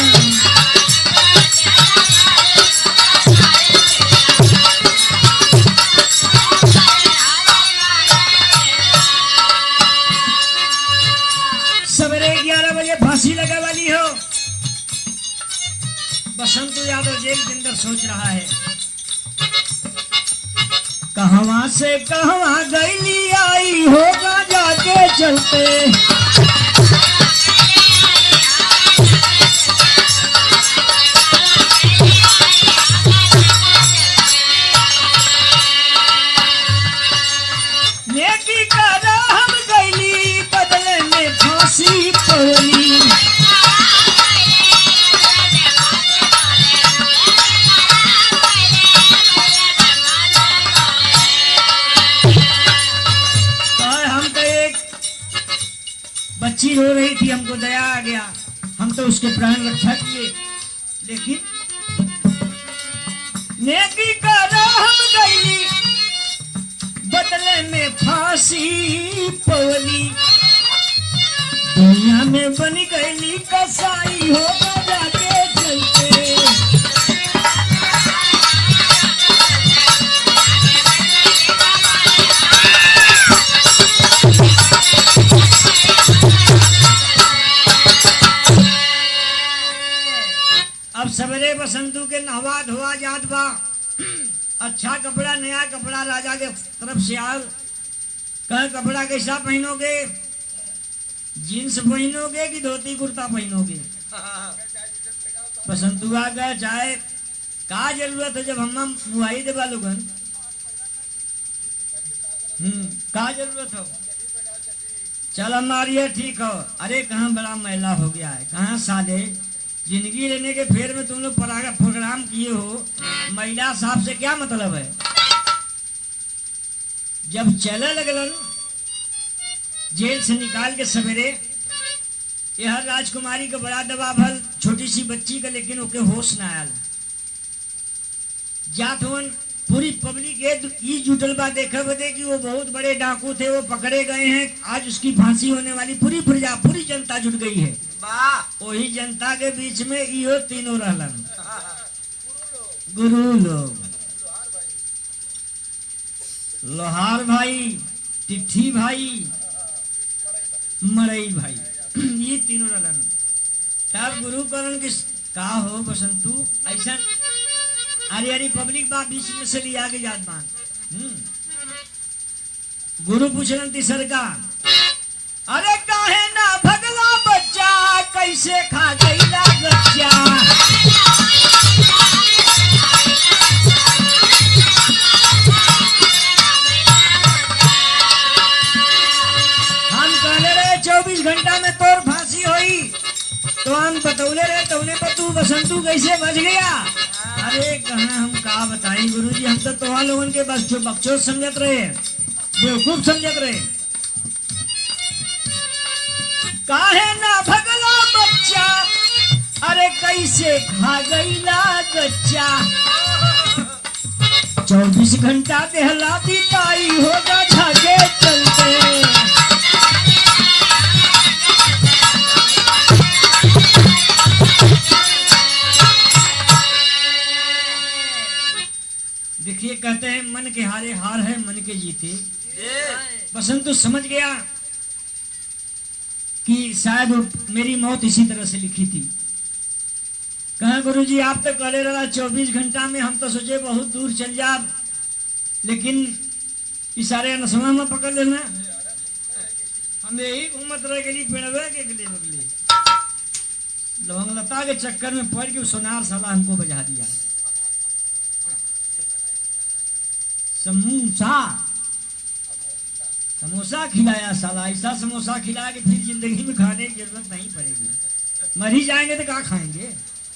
सवेरे 11 बजे फांसी लगा वाली हो। बसंतु यादव जेल के अंदर सोच रहा है कहवा से कहवा गईली आई होगा जाके चलते। नेकी का राह गईली बदले में फांसी पवली। बच्ची रो रही थी, हमको दया आ गया, हम तो उसके प्राण रक्षा किए, लेकिन नेकी का राह गईली बदले में फांसी पवली। दुनिया में बन गईली कसाई होगा जाके चलते। अब सवेरे बसंतु के नहवा धोआ जात बा। अच्छा कपड़ा नया कपड़ा राजा के तरफ से आल। कह कपड़ा कैसा पहनोगे? जीन्स पहनोगे कि धोती कुर्ता पहनोगे? बसंतु आ गया चाहे का जरूरत है जब हम मुआई दे लोगन, का जरूरत हो? चल हमारी ठीक हो। अरे कहाँ बड़ा मैला हो गया है, कहाँ साले जिंदगी लेने के फेर में तुम लोग प्रोग्राम किए हो, महिला साहब से क्या मतलब है? जब चले लगलन जेल से निकाल के सवेरे, यह राजकुमारी का बड़ा दबाव भल, छोटी सी बच्ची का, लेकिन ओके होश ना आयल। जात हुन पूरी पब्लिक ये जुटल बा देखे बदे कि वो बहुत बड़े डाकू थे, वो पकड़े गए हैं, आज उसकी फांसी होने वाली। पूरी प्रजा पूरी जनता जुट गई है। वही जनता के बीच में इहो तीनों रहलन गुरु लोग, लोहार भाई, टिट्ठी भाई, मड़ई भाई, ये तीनों रहलन। तब गुरु करन की का हो बसंतु ऐसा अरे अरे पब्लिक बा बीच में से लिया के जात मान। गुरु पूछलन तीसर का, अरे काहे ना भगला बच्चा, कैसे खा गईला बच्चा? हम कहले रहे 24 घंटा में तोर फांसी होई, तो हम बतौले रहे तौने पर तू बसंतु कैसे बच गया? अरे कहाँ हम का बताएं गुरुजी, हम तो तोहा लोगन के बस जो बकचोद समझत रहे, बेवकूफ समझत रहे। काहे ना भगला बच्चा, अरे कैसे खा गईला बच्चा? 24 घंटा देहला बिताई होगा झाके चलते। देखिए कहते हैं मन के हारे हार है, मन के जीते। बसंतु समझ गया कि शायद मेरी मौत इसी तरह से लिखी थी। कहा गुरुजी आप तो करे रहा 24 घंटा में, हम तो सोचे बहुत दूर चल जा, लेकिन इशारे नसवा में पकड़ लेना। हम यही घूमत रह गई पेड़वे के गले बगले। लवंगलता के चक्कर में पड़ के सोनार साला हमको बजा दिया। समोसा समोसा खिलाया साला, ऐसा समोसा खिलाया कि फिर जिंदगी में खाने की जरूरत नहीं पड़ेगी। मर ही जाएंगे तो क्या खाएंगे।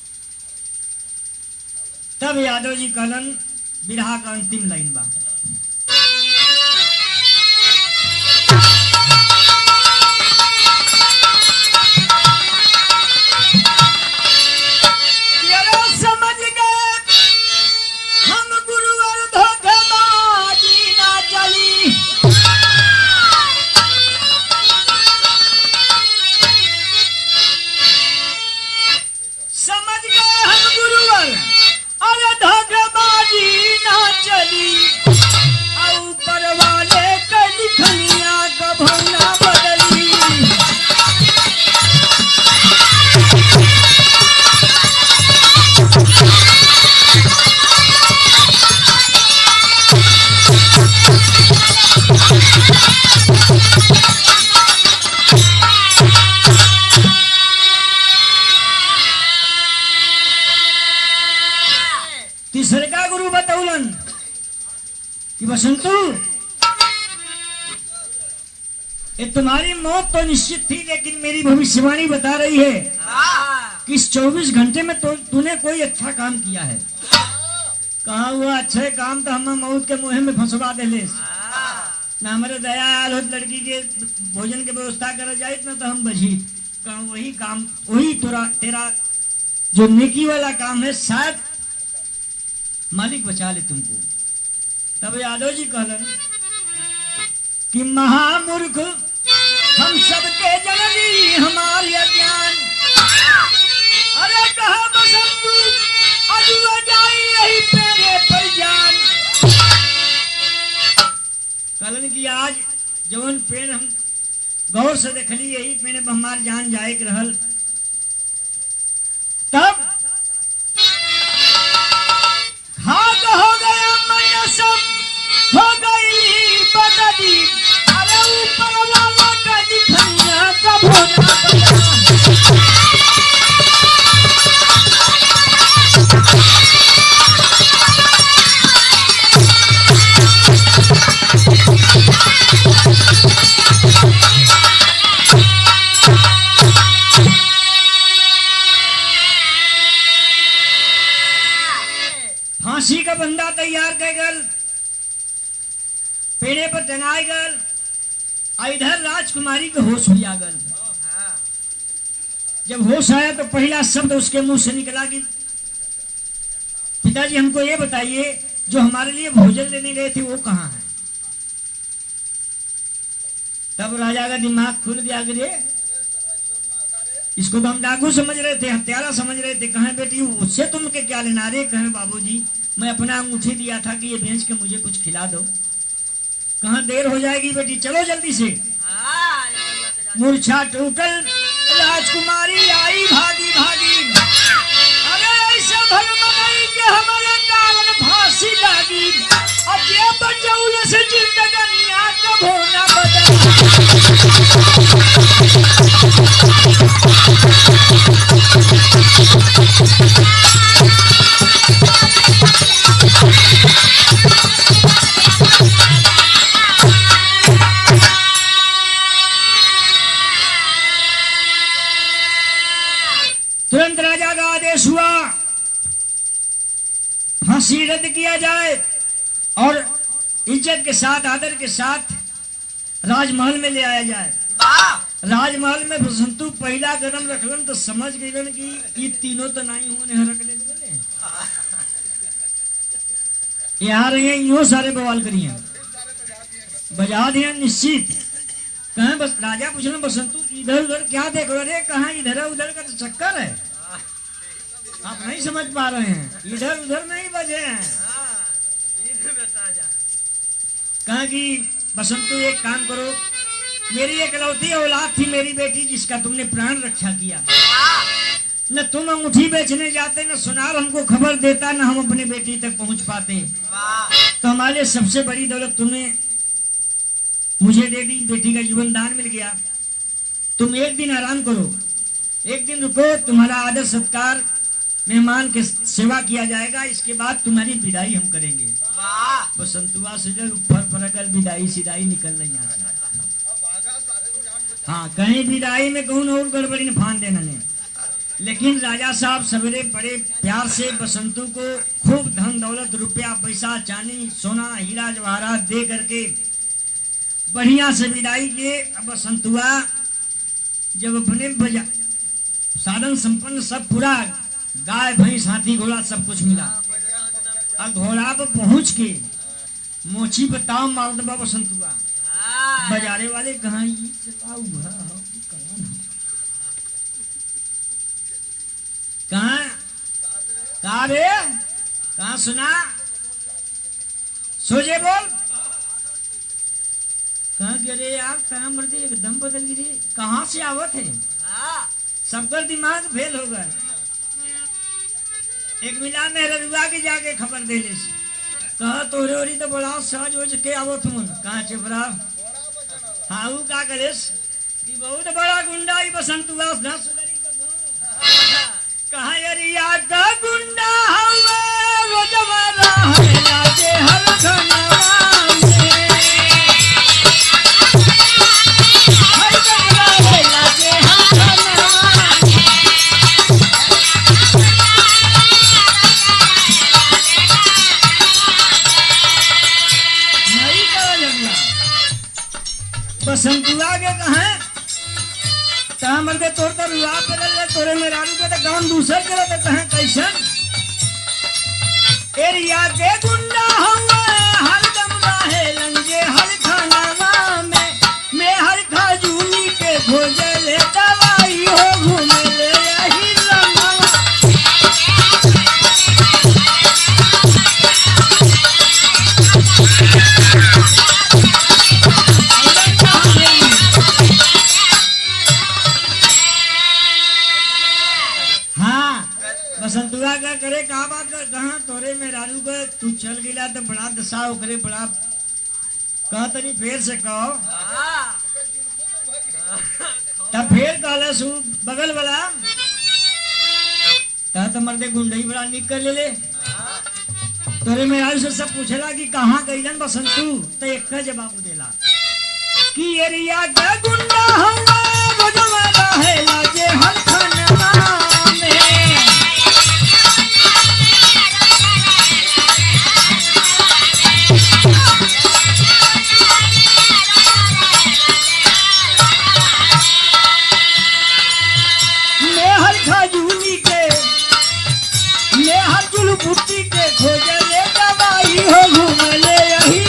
तब यादव जी कहलन बिरहा का अंतिम लाइन बा, समझ गए हम गुरुवर धोखेबाजी ना चली। समझ गए हम गुरुवर अरे धोखेबाजी ना चली। ऊपर वाले के लिखनिया कभो ना बदली। तीसरे का गुरु बतौलन कि बसंतु ये तुम्हारी मौत तो निश्चित थी, लेकिन मेरी भविष्यवाणी बता रही है कि इस 24 घंटे में तो तूने कोई अच्छा काम किया है। कहा हुआ अच्छे काम तो हम मौत के मुँह में फंसवा दे ना, हमारे दया आल होत लड़की के भोजन के व्यवस्था कर जाए ना तो हम बजीत। कहा वही काम, वही तेरा जो नेकी वाला काम है, शायद मालिक बचा ले तुमको। तब यादव जी कहलन कि महामूर्ख हम सबके जननी हमारे अज्ञान। अरे कहा बसंतु अजुआ जाई यही तेरे पर जान। कहलन कि आज जवन पेड़ हम गौर से देखली यही पेड़ पर हमार जान जाए के रहल। तब खाक हो गया मन सब हो गई बदली। अरे ऊपर वाला का दिखनिया कभो ना बदला। फांसी का बंदा तैयार कर गल, पेड़े पर टंगाए गल। इधर राजकुमारी के होश भी आ गल। जब होश आया तो पहला शब्द उसके मुंह से निकला कि पिताजी हमको ये बताइए जो हमारे लिए भोजन लेने गए थे वो कहाँ है। तब राजा का दिमाग खुल गया कि इसको तो हम डाकू समझ रहे थे, हत्यारा समझ रहे थे। कहे बेटी उससे तुम के क्या लेना रे। कहे बाबूजी मैं अपना अंगूठी दिया था कि ये बेच के मुझे कुछ खिला दो। कहाँ देर हो जाएगी बेटी, चलो जल्दी से। मूर्छा टूटल राजकुमारी आई भागी भागी। अरे ऐसा भरम नहीं कि हमारे कारण फांसी लगी। अब ये बचौल से जिंदगानियां कभो ना तुरंत राजा का आदेश हुआ फांसी रद्द किया जाए और इज्जत के साथ आदर के साथ राजमहल में ले आया जाए। राजमहल में बसंतु पहला कदम रखलन तो समझ गईलन कि ये तीनों तो नहीं होने रख ले। यहाँ रहे यो सारे बवाल करिए बजा दिया निश्चित। कहें बस राजा पूछना बसंतु इधर उधर क्या देख रहे रे। कहा इधर उधर का तो चक्कर है, आप नहीं समझ पा रहे हैं। इधर उधर नहीं बजे हैं। कहा कि बसंतु एक काम करो, मेरी एक लौती औलाद थी मेरी बेटी जिसका तुमने प्राण रक्षा किया। न तुम अंगूठी बेचने जाते, न सुनार हमको खबर देता, न हम अपने बेटी तक पहुंच पाते। तो हमारे सबसे बड़ी दौलत तुमने मुझे दे दी, बेटी का जीवन दान मिल गया। तुम एक दिन आराम करो, एक दिन रुको, तुम्हारा आदर सत्कार, मेहमान के सेवा किया जाएगा, इसके बाद तुम्हारी विदाई हम करेंगे। वाह बसंतुआ से जब ऊपर फरकल विदाई सिदाई निकल रही यहाँ से। हाँ, कहीं विदाई में कौन और गड़बड़ी न फान देना ने। लेकिन राजा साहब सवेरे बड़े प्यार से बसंतु को खूब धन दौलत, रुपया पैसा, चांदी, सोना, हीरा जवाहरात दे करके बढ़िया से विदाई किए। अब बसंतुआ जब अपने बजा साधन संपन्न सब पूरा, गाय भैंस हाथी घोड़ा सब कुछ मिला, और घोड़ा पर पहुंच के मोची पर ताव मार दबा बसंतुआ। बाजारे वाले कहाँ ये चला हुआ है, कौन है? कहाँ रे, कहाँ सुना, सोचे बोल, कहाँ गिरे यार, कहाँ मर गए, एकदम बदल गिरे, कहाँ से आवत है? सबका दिमाग फेल हो गया। एक मिला मेहरुआ के जाके खबर दे ले, कहा तोरे ओरी तो बड़ा साज हो के आवत हूँ, कहाँ चेपरा। हाँ, का करेस कि बहुत बड़ा गुंडा ही बसंतुआ ना सुधरी कहा यरिया का गुंडा हवे वो जवाना है लाजे हलखनवा में, हर जगह है लाजे हलखनवा में। नहीं कहा जगला बसंतुआ के कहा कहाँ मर गए, तोड़ तर रुआ पे लग गए, तोरे में रानू के तो काम दूसर करे तो कहाँ कैसन एरिया के गुंडा हुआ हर दम रहे लंगे हर खाना में हर खाजूनी के खोजे ले दवाई हो घूमे ले यही लम्हा। बसंतुआ का करे कहा बात कर, कहा तोरे में रानू का तू चल गिला तो बड़ा दशा ओकरे बड़ा कहा तनी फेर से कहो। तब फेर कहला सु बगल वाला कहा तो मर्दे गुंडई बड़ा निक कर ले तोरे में रानू से सब पूछला कि कहाँ गईलन बसंतु, तो एक का जवाब देला कि एरिया का गुंडा हुआ वो जवाना है लाजे हलखनवा में। बुट्टी के खोजे ले दवाई हो घूमे ले यही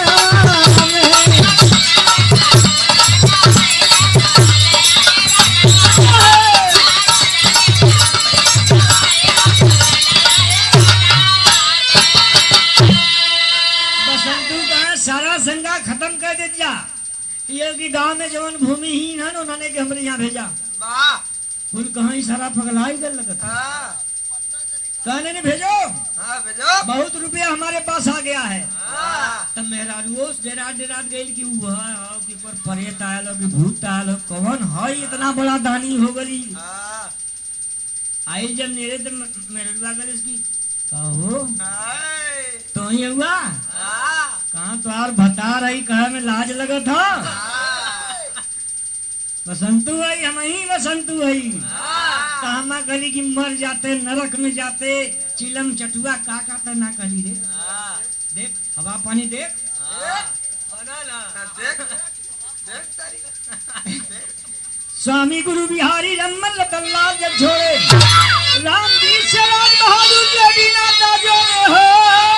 बसंतु का सारा संगा खत्म कर दे जा, ये कि गांव में जवन भूमिहीन है उन्होंने के हमरे यहाँ भेजा। फूल कहाँ ही सारा पगलाई कर लगता कहने ने भेजो। भेजो, बहुत रुपया हमारे पास आ गया है। तब मेरा रोज डेरात गई कि कोई परेत आयल हो कि भूत आयल हो, कौन है इतना बड़ा दानी हो गई। आई जब मेरे तो मेरे गले की कहो तो ही हुआ कहाँ तो यार बता रही कहा में लाज लगा था। बसंतु आई, हम ही बसंतु आई। कहमा कली की मर जाते नरक में जाते, चिलम चटुआ का ना कली रे। देख हवा पानी देख, स्वामी गुरु बिहारी रमन रतन लाल जब छोड़े, राम जी से राज बहादुर जी नाता जोड़े हो।